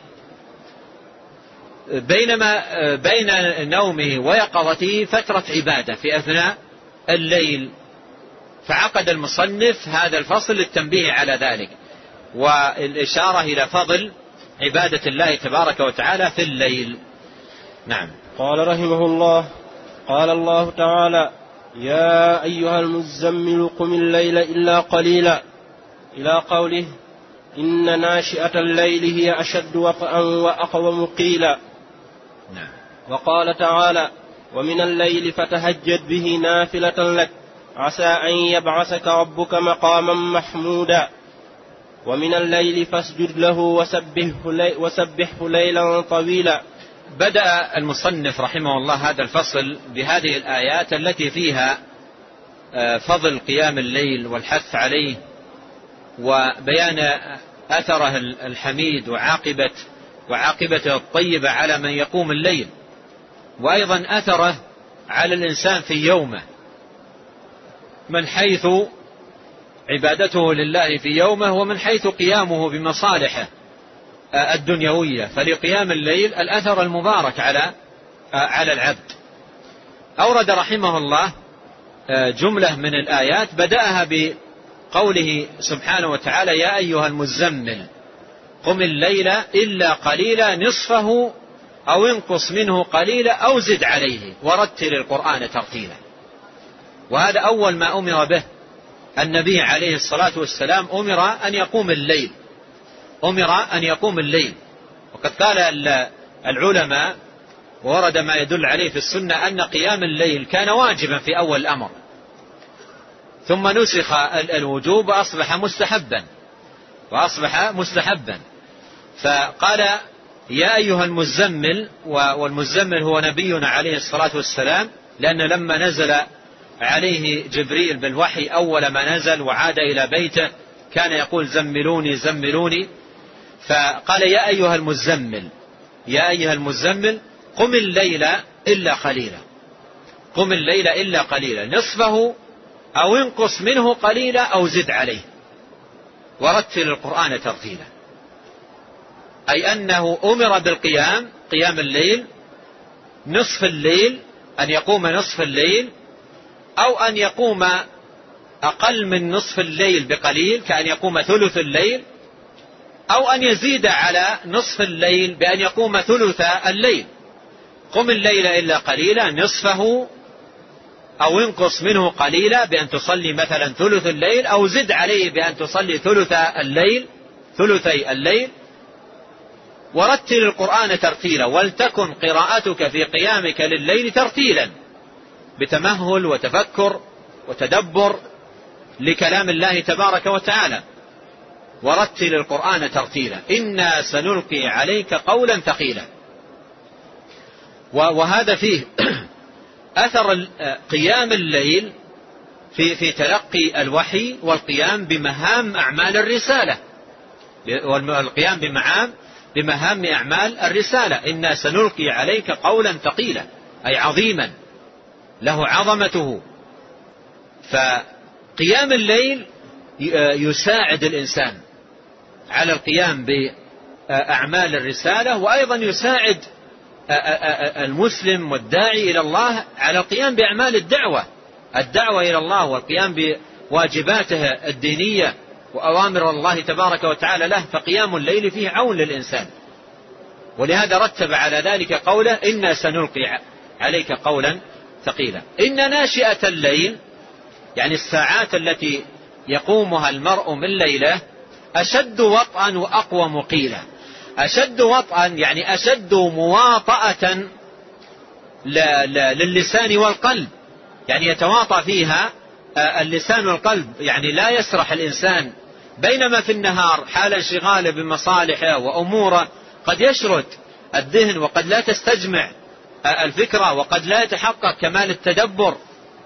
بينما بين نومه ويقظته فترة عبادة في أثناء الليل. فعقد المصنف هذا الفصل للتنبيه على ذلك والإشارة إلى فضل عبادة الله تبارك وتعالى في الليل. نعم. قال رحمه الله: قال الله تعالى: يا أيها المزمل قم الليل إلا قليلا، إلى قوله: إن ناشئة الليل هي أشد وطئا وأقوم قيلا. نعم. وقال تعالى: ومن الليل فتهجد به نافلة لك عسى أن يبعثك ربك مقاما محمودا. ومن الليل فاسجد له وسبحه ليلا طويلا. بدأ المصنف رحمه الله هذا الفصل بهذه الآيات التي فيها فضل قيام الليل والحث عليه، وبيان أثره الحميد وعاقبة وعاقبته الطيبة على من يقوم الليل، وأيضا أثره على الإنسان في يومه، من حيث عبادته لله في يومه ومن حيث قيامه بمصالحه الدنيوية. فلقيام الليل الأثر المبارك على على العبد. أورد رحمه الله جملة من الآيات بدأها بقوله سبحانه وتعالى: يا أيها المزمل قم الليل إلا قليلا نصفه أو انقص منه قليلا أو زد عليه ورتل القرآن ترتيلا. وهذا أول ما أمر به النبي عليه الصلاة والسلام أمر أن يقوم الليل أمر أن يقوم الليل وقد قال العلماء ورد ما يدل عليه في السنة أن قيام الليل كان واجبا في أول الأمر، ثم نسخ الوجوب وأصبح مستحبا وأصبح مستحبا فقال يا أيها المزمل، والمزمل هو نبينا عليه الصلاة والسلام، لأن لما نزل عليه جبريل بالوحي أول ما نزل وعاد إلى بيته كان يقول زملوني زملوني، فقال يا أيها المزمل يا أيها المزمل قم الليل إلا قليلا قم الليل إلا قليلا نصفه أو انقص منه قليلا أو زد عليه ورتل القرآن ترتيلا، أي أنه أمر بالقيام قيام الليل نصف الليل، أن يقوم نصف الليل أو أن يقوم أقل من نصف الليل بقليل كأن يقوم ثلث الليل، أو أن يزيد على نصف الليل بأن يقوم ثلث الليل. قم الليل إلا قليلا نصفه أو انقص منه قليلا بأن تصلي مثلا ثلث الليل، أو زد عليه بأن تصلي ثلث الليل ثلثي الليل، ورتل القرآن ترتيلا، ولتكن قراءتك في قيامك لليل ترتيلا بتمهل وتفكر وتدبر لكلام الله تبارك وتعالى. ورتل القرآن ترتيلا إنا سنلقي عليك قولا ثقيلا. وهذا فيه أثر قيام الليل في في تلقي الوحي والقيام بمهام أعمال الرسالة، والقيام بمهام بمهام أعمال الرسالة. إنا سنلقي عليك قولا ثقيلا أي عظيما له عظمته. فقيام الليل يساعد الإنسان على القيام بأعمال الرسالة، وأيضا يساعد المسلم والداعي إلى الله على القيام بأعمال الدعوة الدعوة إلى الله والقيام بواجباته الدينية وأوامر الله تبارك وتعالى له. فقيام الليل فيه عون للإنسان، ولهذا رتب على ذلك قوله إنا سنلقي عليك قولا ثقيلا. إن ناشئة الليل يعني الساعات التي يقومها المرء من ليله أشد وطئا وأقوم قيلا. أشد وطئا يعني أشد مواطأة للسان والقلب، يعني يتواطأ فيها اللسان والقلب، يعني لا يسرح الإنسان، بينما في النهار حال انشغاله بمصالحه وأموره قد يشرد الذهن وقد لا تستجمع الفكرة وقد لا يتحقق كمال التدبر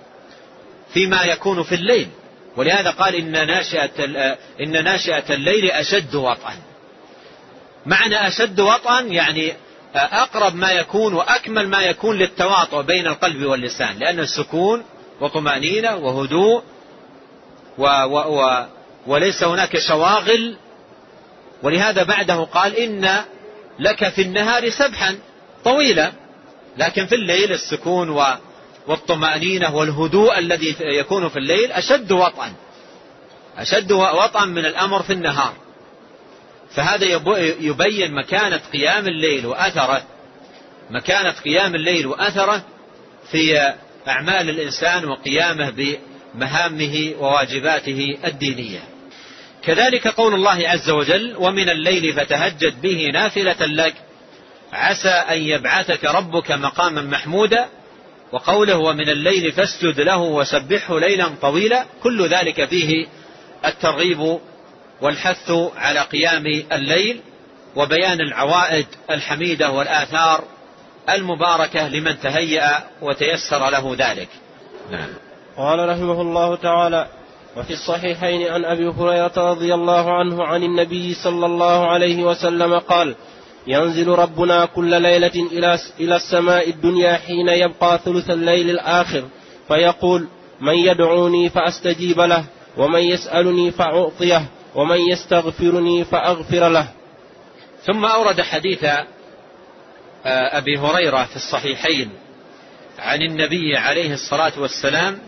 فيما يكون في الليل. ولهذا قال إن ناشئة, إن ناشئة الليل أشد وطئا. معنى أشد وطئا يعني أقرب ما يكون وأكمل ما يكون للتواطؤ بين القلب واللسان، لأن السكون وطمأنينة وهدوء و و و وليس هناك شواغل. ولهذا بعده قال إن لك في النهار سبحا طويلا، لكن في الليل السكون والطمأنينة والهدوء الذي يكون في الليل أشد وطئا أشد وطئا من الأمر في النهار. فهذا يبين مكانة قيام الليل وأثره مكانة قيام الليل وأثره في أعمال الإنسان وقيامه بمهامه وواجباته الدينية. كذلك قول الله عز وجل ومن الليل فتهجد به نافلة لك عسى أن يبعثك ربك مقاما محمودا، وقوله ومن الليل فاسجد له وسبحه ليلا طويلا. كل ذلك فيه الترغيب والحث على قيام الليل وبيان العوائد الحميدة والآثار المباركة لمن تهيأ وتيسر له ذلك. نعم. قال رحمه الله تعالى وفي الصحيحين عن أبي هريرة رضي الله عنه عن النبي صلى الله عليه وسلم قال ينزل ربنا كل ليلة إلى السماء الدنيا حين يبقى ثلث الليل الآخر فيقول من يدعوني فأستجيب له ومن يسألني فأعطيه ومن يستغفرني فأغفر له. ثم أورد حديث أبي هريرة في الصحيحين عن النبي عليه الصلاة والسلام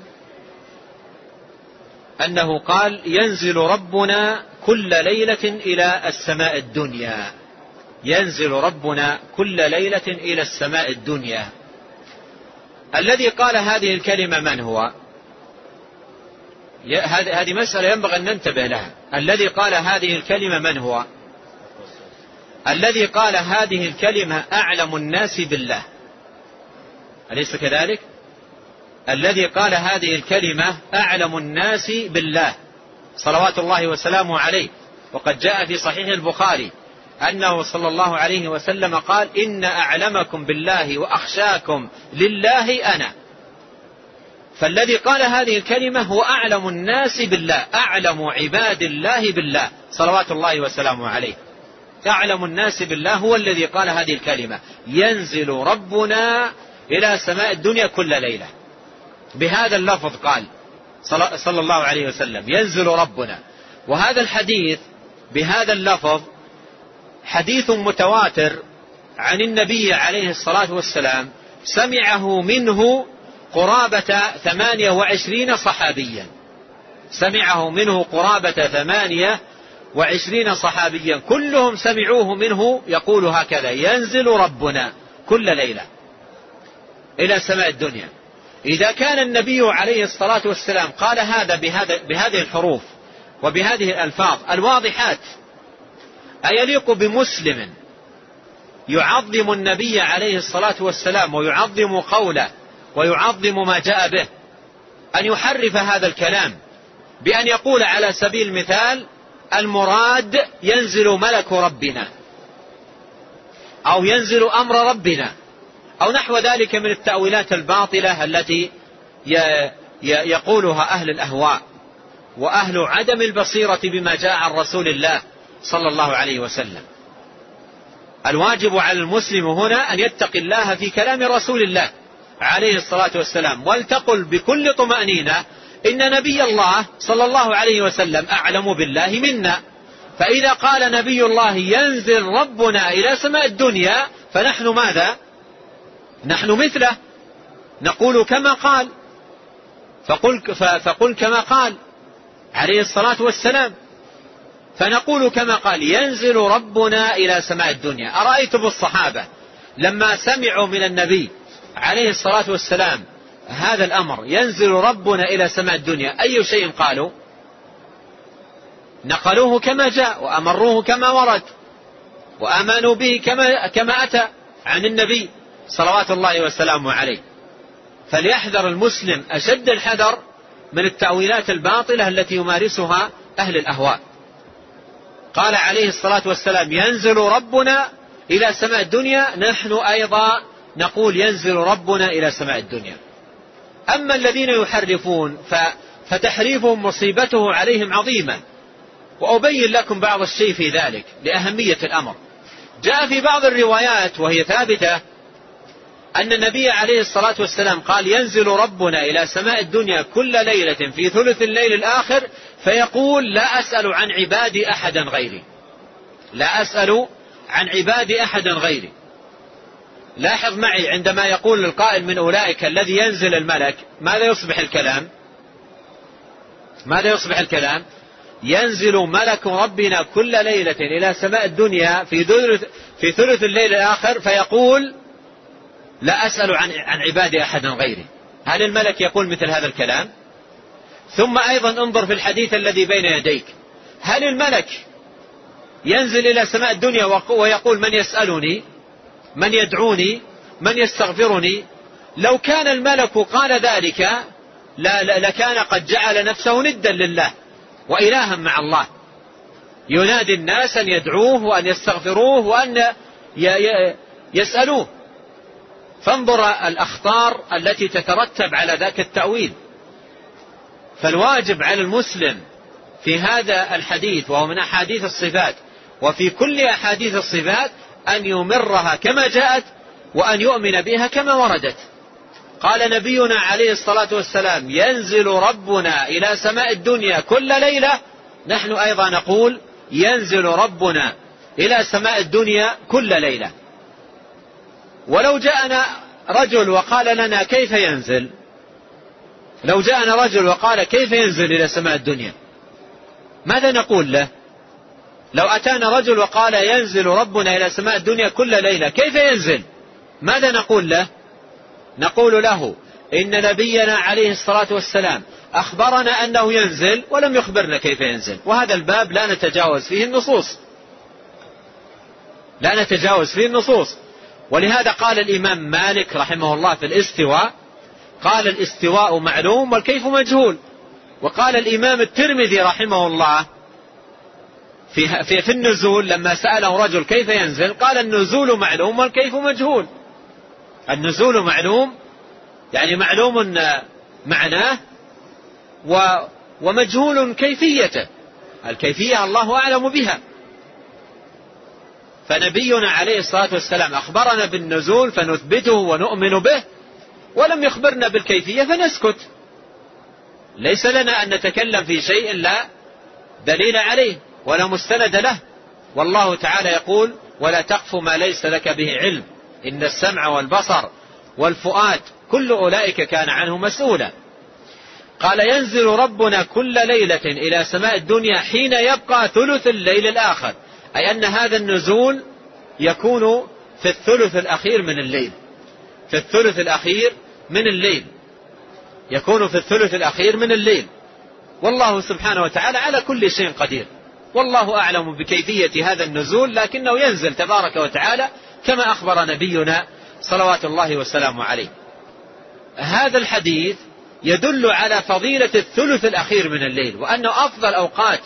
أنه قال ينزل ربنا كل ليلة إلى السماء الدنيا ينزل ربنا كل ليلة إلى السماء الدنيا. الذي قال هذه الكلمة من هو؟ هذه مسألة ينبغي أن ننتبه لها. الذي قال هذه الكلمة من هو؟ الذي قال هذه الكلمة أعلم الناس بالله، أليس كذلك؟ الذي قال هذه الكلمة أعلم الناس بالله صلوات الله وسلامه عليه. وقد جاء في صحيح البخاري أنه صلى الله عليه وسلم قال: إن أعلمكم بالله وأخشاكم لله أنا. فالذي قال هذه الكلمة هو أعلم الناس بالله، أعلم عباد الله بالله صلوات الله وسلامه عليه. أعلم الناس بالله هو الذي قال هذه الكلمة: ينزل ربنا إلى سماء الدنيا كل ليلة. بهذا اللفظ قال صلى الله عليه وسلم: ينزل ربنا. وهذا الحديث بهذا اللفظ حديث متواتر عن النبي عليه الصلاة والسلام، سمعه منه قرابة ثمانية وعشرين صحابيا، سمعه منه قرابة ثمانية وعشرين صحابيا، كلهم سمعوه منه يقول هكذا: ينزل ربنا كل ليلة إلى سماء الدنيا. إذا كان النبي عليه الصلاة والسلام قال هذا بهذه الحروف وبهذه الألفاظ الواضحات، أيليق بمسلم يعظم النبي عليه الصلاة والسلام ويعظم قوله ويعظم ما جاء به أن يحرف هذا الكلام بأن يقول على سبيل المثال: المراد ينزل ملك ربنا، أو ينزل أمر ربنا، أو نحو ذلك من التأويلات الباطلة التي يقولها أهل الأهواء وأهل عدم البصيرة بما جاء عن رسول الله صلى الله عليه وسلم. الواجب على المسلم هنا أن يتقي الله في كلام رسول الله عليه الصلاة والسلام، ولتقل بكل طمأنينة: إن نبي الله صلى الله عليه وسلم أعلم بالله منا. فإذا قال نبي الله: ينزل ربنا إلى سماء الدنيا، فنحن ماذا؟ نحن مثله، نقول كما قال، فقل, فقل كما قال عليه الصلاة والسلام، فنقول كما قال: ينزل ربنا إلى سماء الدنيا. أرأيتم الصحابة لما سمعوا من النبي عليه الصلاة والسلام هذا الأمر: ينزل ربنا إلى سماء الدنيا، أي شيء قالوا؟ نقلوه كما جاء، وأمروه كما ورد، وآمنوا به كما, كما أتى عن النبي صلوات الله وسلامه عليه. فليحذر المسلم أشد الحذر من التأويلات الباطلة التي يمارسها أهل الأهواء. قال عليه الصلاة والسلام: ينزل ربنا إلى سماء الدنيا، نحن أيضا نقول: ينزل ربنا إلى سماء الدنيا. أما الذين يحرفون فتحريفهم مصيبته عليهم عظيمة، وأبين لكم بعض الشيء في ذلك لأهمية الأمر. جاء في بعض الروايات وهي ثابتة أن النبي عليه الصلاة والسلام قال: ينزل ربنا إلى سماء الدنيا كل ليلة في ثلث الليل الآخر فيقول: لا أسأل عن عبادي أحدا غيري، لا أسأل عن عبادي أحدا غيري. لاحظ معي عندما يقول القائل من أولئك الذي ينزل الملك، ماذا يصبح الكلام؟ ماذا يصبح الكلام؟ ينزل ملك ربنا كل ليلة إلى سماء الدنيا في ثلث في ثلث الليل الآخر فيقول: لا أسأل عن عن عبادي أحدا غيري. هل الملك يقول مثل هذا الكلام؟ ثم أيضا انظر في الحديث الذي بين يديك: هل الملك ينزل إلى سماء الدنيا ويقول: من يسألني، من يدعوني، من يستغفرني؟ لو كان الملك قال ذلك لكان قد جعل نفسه ندا لله وإلها مع الله، ينادي الناس أن يدعوه وأن يستغفروه وأن يسألوه. فانظر الأخطار التي تترتب على ذاك التأويل. فالواجب على المسلم في هذا الحديث، وهو من أحاديث الصفات، وفي كل أحاديث الصفات، أن يمرها كما جاءت وأن يؤمن بها كما وردت. قال نبينا عليه الصلاة والسلام: ينزل ربنا إلى سماء الدنيا كل ليلة، نحن أيضا نقول: ينزل ربنا إلى سماء الدنيا كل ليلة. ولو جاءنا رجل وقال لنا: كيف ينزل؟ لو جاءنا رجل وقال: كيف ينزل إلى سماء الدنيا؟ ماذا نقول له؟ لو أتانا رجل وقال: ينزل ربنا إلى سماء الدنيا كل ليلة، كيف ينزل؟ ماذا نقول له؟ نقول له: إن نبينا عليه الصلاة والسلام أخبرنا أنه ينزل ولم يخبرنا كيف ينزل، وهذا الباب لا نتجاوز فيه النصوص، لا نتجاوز فيه النصوص. ولهذا قال الإمام مالك رحمه الله في الاستواء، قال الاستواء معلوم والكيف مجهول. وقال الإمام الترمذي رحمه الله في, في, في النزول لما سأله رجل كيف ينزل، قال النزول معلوم والكيف مجهول. النزول معلوم يعني معلوم معناه ومجهول كيفيته، الكيفية الله أعلم بها. فنبينا عليه الصلاة والسلام أخبرنا بالنزول فنثبته ونؤمن به، ولم يخبرنا بالكيفية فنسكت. ليس لنا أن نتكلم في شيء لا دليل عليه ولا مستند له. والله تعالى يقول: ولا تقف ما ليس لك به علم إن السمع والبصر والفؤاد كل أولئك كان عنه مسؤولا. قال: ينزل ربنا كل ليلة إلى سماء الدنيا حين يبقى ثلث الليل الآخر، أي أن هذا النزول يكون في الثلث الأخير من الليل، في الثلث الأخير من الليل يكون في الثلث الأخير من الليل. والله سبحانه وتعالى على كل شيء قدير، والله أعلم بكيفية هذا النزول، لكنه ينزل تبارك وتعالى كما أخبر نبينا صلوات الله وسلامه عليه. هذا الحديث يدل على فضيلة الثلث الأخير من الليل، وأنه أفضل أوقات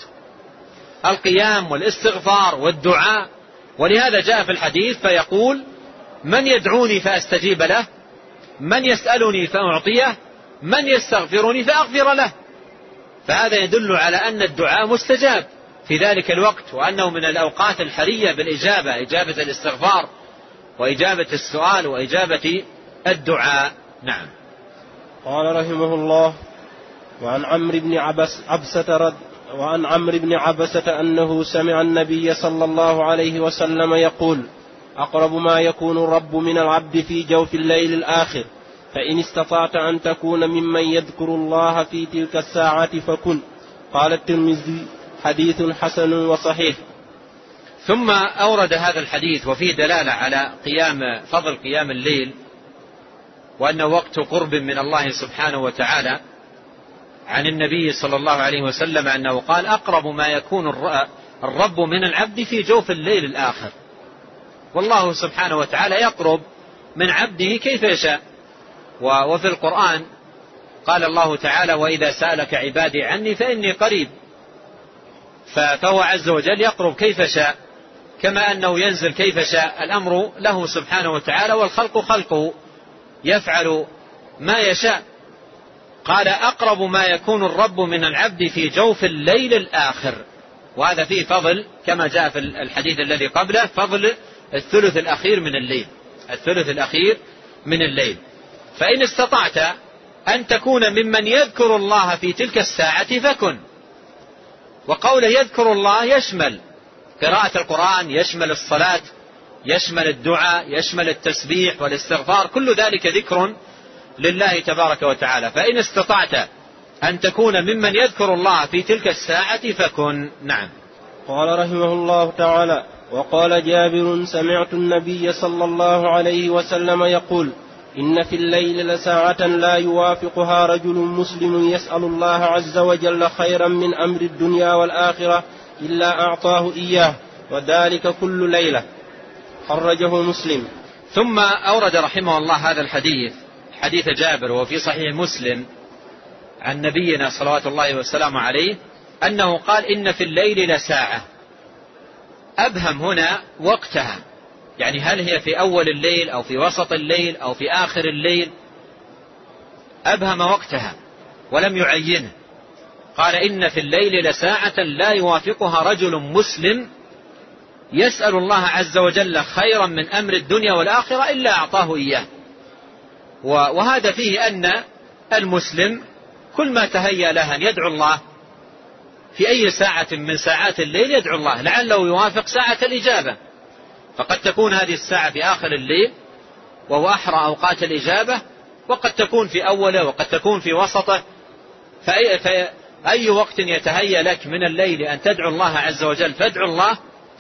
القيام والاستغفار والدعاء. ولهذا جاء في الحديث فيقول: من يدعوني فأستجيب له، من يسألني فأعطيه، من يستغفرني فأغفر له. فهذا يدل على أن الدعاء مستجاب في ذلك الوقت، وأنه من الأوقات الحرية بالإجابة، إجابة الاستغفار وإجابة السؤال وإجابة الدعاء. نعم. قال رحمه الله: وعن عمرو بن عبس عبسة رد وعن عمرو بن عبسة أنه سمع النبي صلى الله عليه وسلم يقول: أقرب ما يكون الرب من العبد في جوف الليل الآخر، فإن استطعت أن تكون ممن يذكر الله في تلك الساعة فكن. قال الترمذي: حديث حسن وصحيح. ثم أورد هذا الحديث وفيه دلالة على قيام فضل قيام الليل، وأنه وقت قرب من الله سبحانه وتعالى. عن النبي صلى الله عليه وسلم أنه قال: أقرب ما يكون الرب من العبد في جوف الليل الآخر. والله سبحانه وتعالى يقرب من عبده كيف يشاء. وفي القرآن قال الله تعالى: وإذا سألك عبادي عني فإني قريب. فهو عز وجل يقرب كيف شاء، كما أنه ينزل كيف شاء. الأمر له سبحانه وتعالى، والخلق خلقه يفعل ما يشاء. قال: أقرب ما يكون الرب من العبد في جوف الليل الآخر، وهذا فيه فضل كما جاء في الحديث الذي قبله، فضل الثلث الأخير من الليل، الثلث الأخير من الليل. فإن استطعت أن تكون ممن يذكر الله في تلك الساعة فكن. وقوله يذكر الله يشمل قراءة القرآن، يشمل الصلاة، يشمل الدعاء، يشمل التسبيح والاستغفار، كل ذلك ذكر لله تبارك وتعالى. فإن استطعت أن تكون ممن يذكر الله في تلك الساعة فكن. نعم. قال رحمه الله تعالى: وقال جابر: سمعت النبي صلى الله عليه وسلم يقول: إن في الليل لساعة لا يوافقها رجل مسلم يسأل الله عز وجل خيرا من أمر الدنيا والآخرة إلا أعطاه إياه، وذلك كل ليلة. خرجه مسلم. ثم أورد رحمه الله هذا الحديث، حديث جابر، وفي صحيح مسلم عن نبينا صلوات الله وسلامه عليه أنه قال: إن في الليل لساعة. أبهم هنا وقتها، يعني هل هي في أول الليل أو في وسط الليل أو في آخر الليل؟ أبهم وقتها ولم يعينه. قال: إن في الليل لساعة لا يوافقها رجل مسلم يسأل الله عز وجل خيرا من أمر الدنيا والآخرة إلا أعطاه إياه. وهذا فيه أن المسلم كل ما تهيأ له أن يدعو الله في أي ساعة من ساعات الليل يدعو الله لعله يوافق ساعة الإجابة. فقد تكون هذه الساعة في آخر الليل وهو أحرى أوقات الإجابة، وقد تكون في أوله، وقد تكون في وسطه. فأي, فأي وقت يتهيأ لك من الليل أن تدعو الله عز وجل فادعو الله،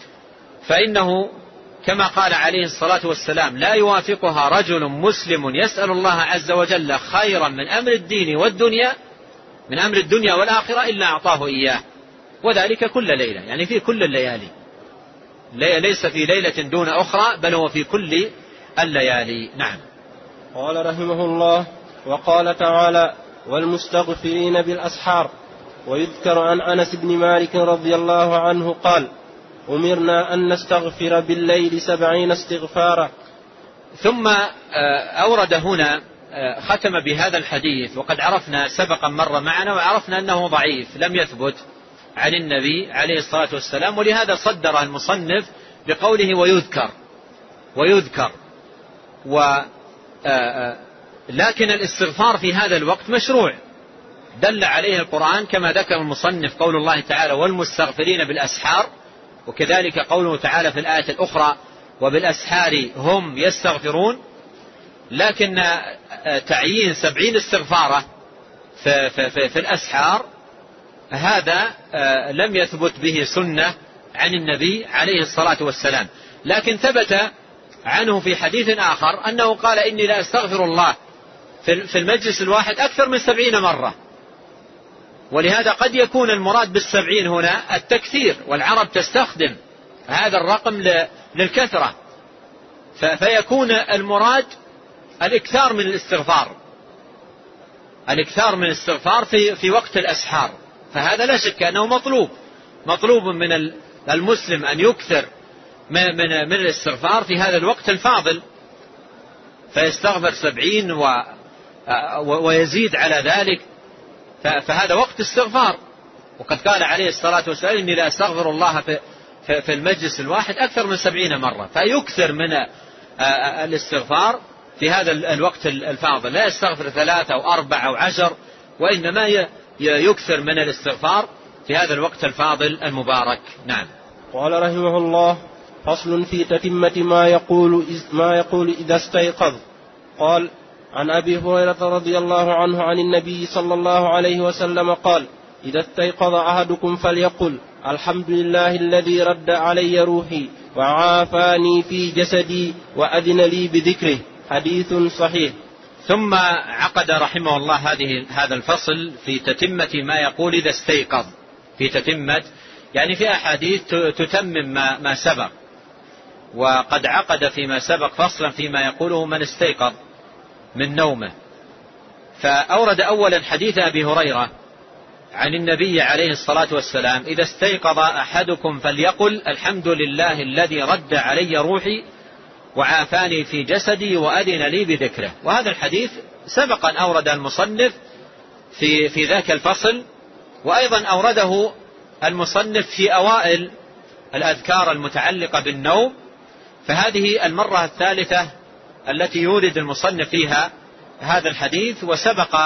فإنه كما قال عليه الصلاة والسلام: لا يوافقها رجل مسلم يسأل الله عز وجل خيرا من أمر الدين والدنيا من أمر الدنيا والآخرة إلا أعطاه إياه، وذلك كل ليلة، يعني في كل الليالي، ليس في ليلة دون أخرى بل هو في كل الليالي. نعم. قال رحمه الله: وقال تعالى: والمستغفرين بالأسحار. ويذكر عن أنس بن مالك رضي الله عنه قال: أمرنا أن نستغفر بالليل سبعين استغفارا. ثم أورد هنا ختم بهذا الحديث، وقد عرفنا سبقا مر معنا وعرفنا أنه ضعيف لم يثبت عن النبي عليه الصلاة والسلام، ولهذا صدر المصنف بقوله ويذكر ويذكر و لكن الاستغفار في هذا الوقت مشروع، دل عليه القرآن كما ذكر المصنف قول الله تعالى: والمستغفرين بالأسحار، وكذلك قوله تعالى في الآية الأخرى: وبالأسحار هم يستغفرون. لكن تعيين سبعين استغفارة في, في, في, في الأسحار هذا لم يثبت به سنة عن النبي عليه الصلاة والسلام، لكن ثبت عنه في حديث آخر أنه قال: إني لا أستغفر الله في المجلس الواحد أكثر من سبعين مرة. ولهذا قد يكون المراد بالسبعين هنا التكثير، والعرب تستخدم هذا الرقم للكثرة، فيكون المراد الإكثار من الاستغفار، الإكثار من الاستغفار في, في وقت الأسحار. فهذا لا شك أنه مطلوب مطلوب من المسلم أن يكثر من, من, من الاستغفار في هذا الوقت الفاضل، فيستغفر سبعين و ويزيد على ذلك، فهذا وقت استغفار. وقد قال عليه الصلاة والسلام: إني لا أستغفر الله في, في المجلس الواحد أكثر من سبعين مرة. فيكثر من الاستغفار في هذا الوقت الفاضل، لا يستغفر ثلاثة أو أربعة أو عشر، وإنما يكثر من الاستغفار في هذا الوقت الفاضل المبارك. نعم. قال رحمه الله: فصل في تتمة ما يقول ما يقول إذا استيقظ. قال: عن أبي هريرة رضي الله عنه عن النبي صلى الله عليه وسلم قال: إذا استيقظ أحدكم فليقل: الحمد لله الذي رد علي روحي وعافاني في جسدي وأذن لي بذكره. حديث صحيح. ثم عقد رحمه الله هذه هذا الفصل في تتمة ما يقول إذا استيقظ، في تتمة يعني في أحاديث تتمم ما, ما سبق، وقد عقد فيما سبق فصلا فيما يقوله من استيقظ من نومه. فأورد أولا حديث أبي هريرة عن النبي عليه الصلاة والسلام: إذا استيقظ أحدكم فليقل: الحمد لله الذي رد علي روحي وعافاني في جسدي وأذن لي بذكره. وهذا الحديث سبقا أورد المصنف في, في ذاك الفصل، وأيضا أورده المصنف في أوائل الأذكار المتعلقة بالنوم، فهذه المرة الثالثة التي يورد المصنف فيها هذا الحديث، وسبق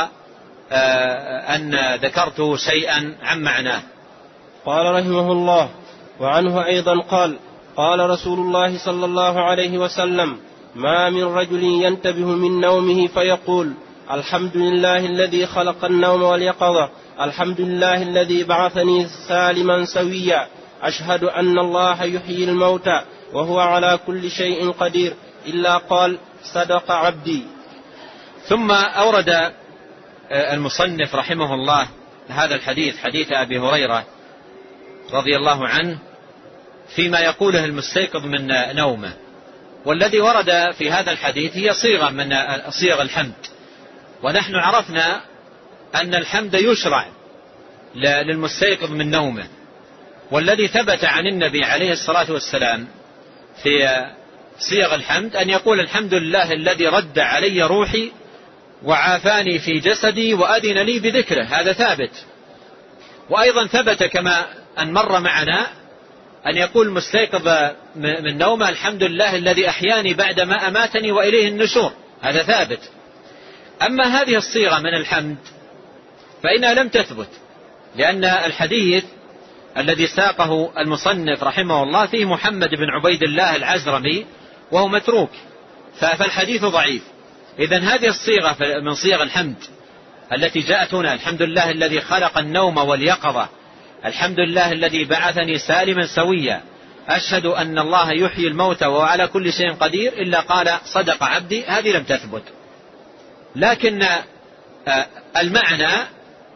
أن ذكرت شيئا عن معناه. قال رحمه الله: وعنه أيضا قال: قال رسول الله صلى الله عليه وسلم: ما من رجل ينتبه من نومه فيقول: الحمد لله الذي خلق النوم واليقظة، الحمد لله الذي بعثني سالما سويا، أشهد أن الله يحيي الموتى وهو على كل شيء قدير، إلا قال: صدق عبدي. ثم أورد المصنف رحمه الله هذا الحديث، حديث أبي هريرة رضي الله عنه، فيما يقوله المستيقظ من نومه. والذي ورد في هذا الحديث هي صيغة من صيغ الحمد، ونحن عرفنا أن الحمد يشرع للمستيقظ من نومه. والذي ثبت عن النبي عليه الصلاة والسلام في صيغ الحمد أن يقول: الحمد لله الذي رد علي روحي وعافاني في جسدي وأذن لي بذكره. هذا ثابت. وأيضا ثبت كما أن مر معنا أن يقول مستيقظ من نومه: الحمد لله الذي أحياني بعدما أماتني وإليه النشور. هذا ثابت. أما هذه الصيغة من الحمد فإنها لم تثبت، لأن الحديث الذي ساقه المصنف رحمه الله فيه محمد بن عبيد الله العزرمي وهو متروك، فالحديث ضعيف. إذن هذه الصيغة من صيغ الحمد التي جاءت هنا: الحمد لله الذي خلق النوم واليقظة، الحمد لله الذي بعثني سالما سويا، أشهد أن الله يحيي الموتى وهو على كل شيء قدير، إلا قال: صدق عبدي. هذه لم تثبت. لكن المعنى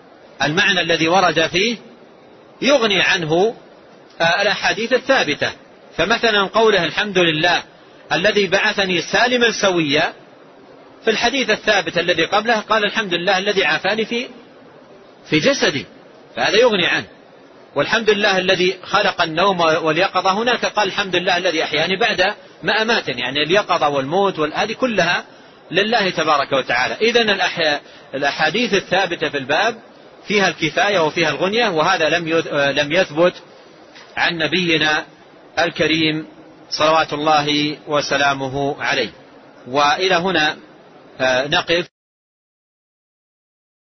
المعنى الذي ورد فيه يغني عنه الأحاديث الثابتة. فمثلا قوله الحمد لله الذي بعثني سالما سويا، في الحديث الثابت الذي قبله قال الحمد لله الذي عافاني في في جسدي، فهذا يغني عنه. والحمد لله الذي خلق النوم واليقظة، هناك قال الحمد لله الذي أحياني بعد ما أماتني، يعني اليقظة والموت هذه كلها لله تبارك وتعالى. إذن الأحاديث الثابتة في الباب فيها الكفاية وفيها الغنية، وهذا لم يثبت عن نبينا الكريم صلوات الله وسلامه عليه. وإلى هنا نقف.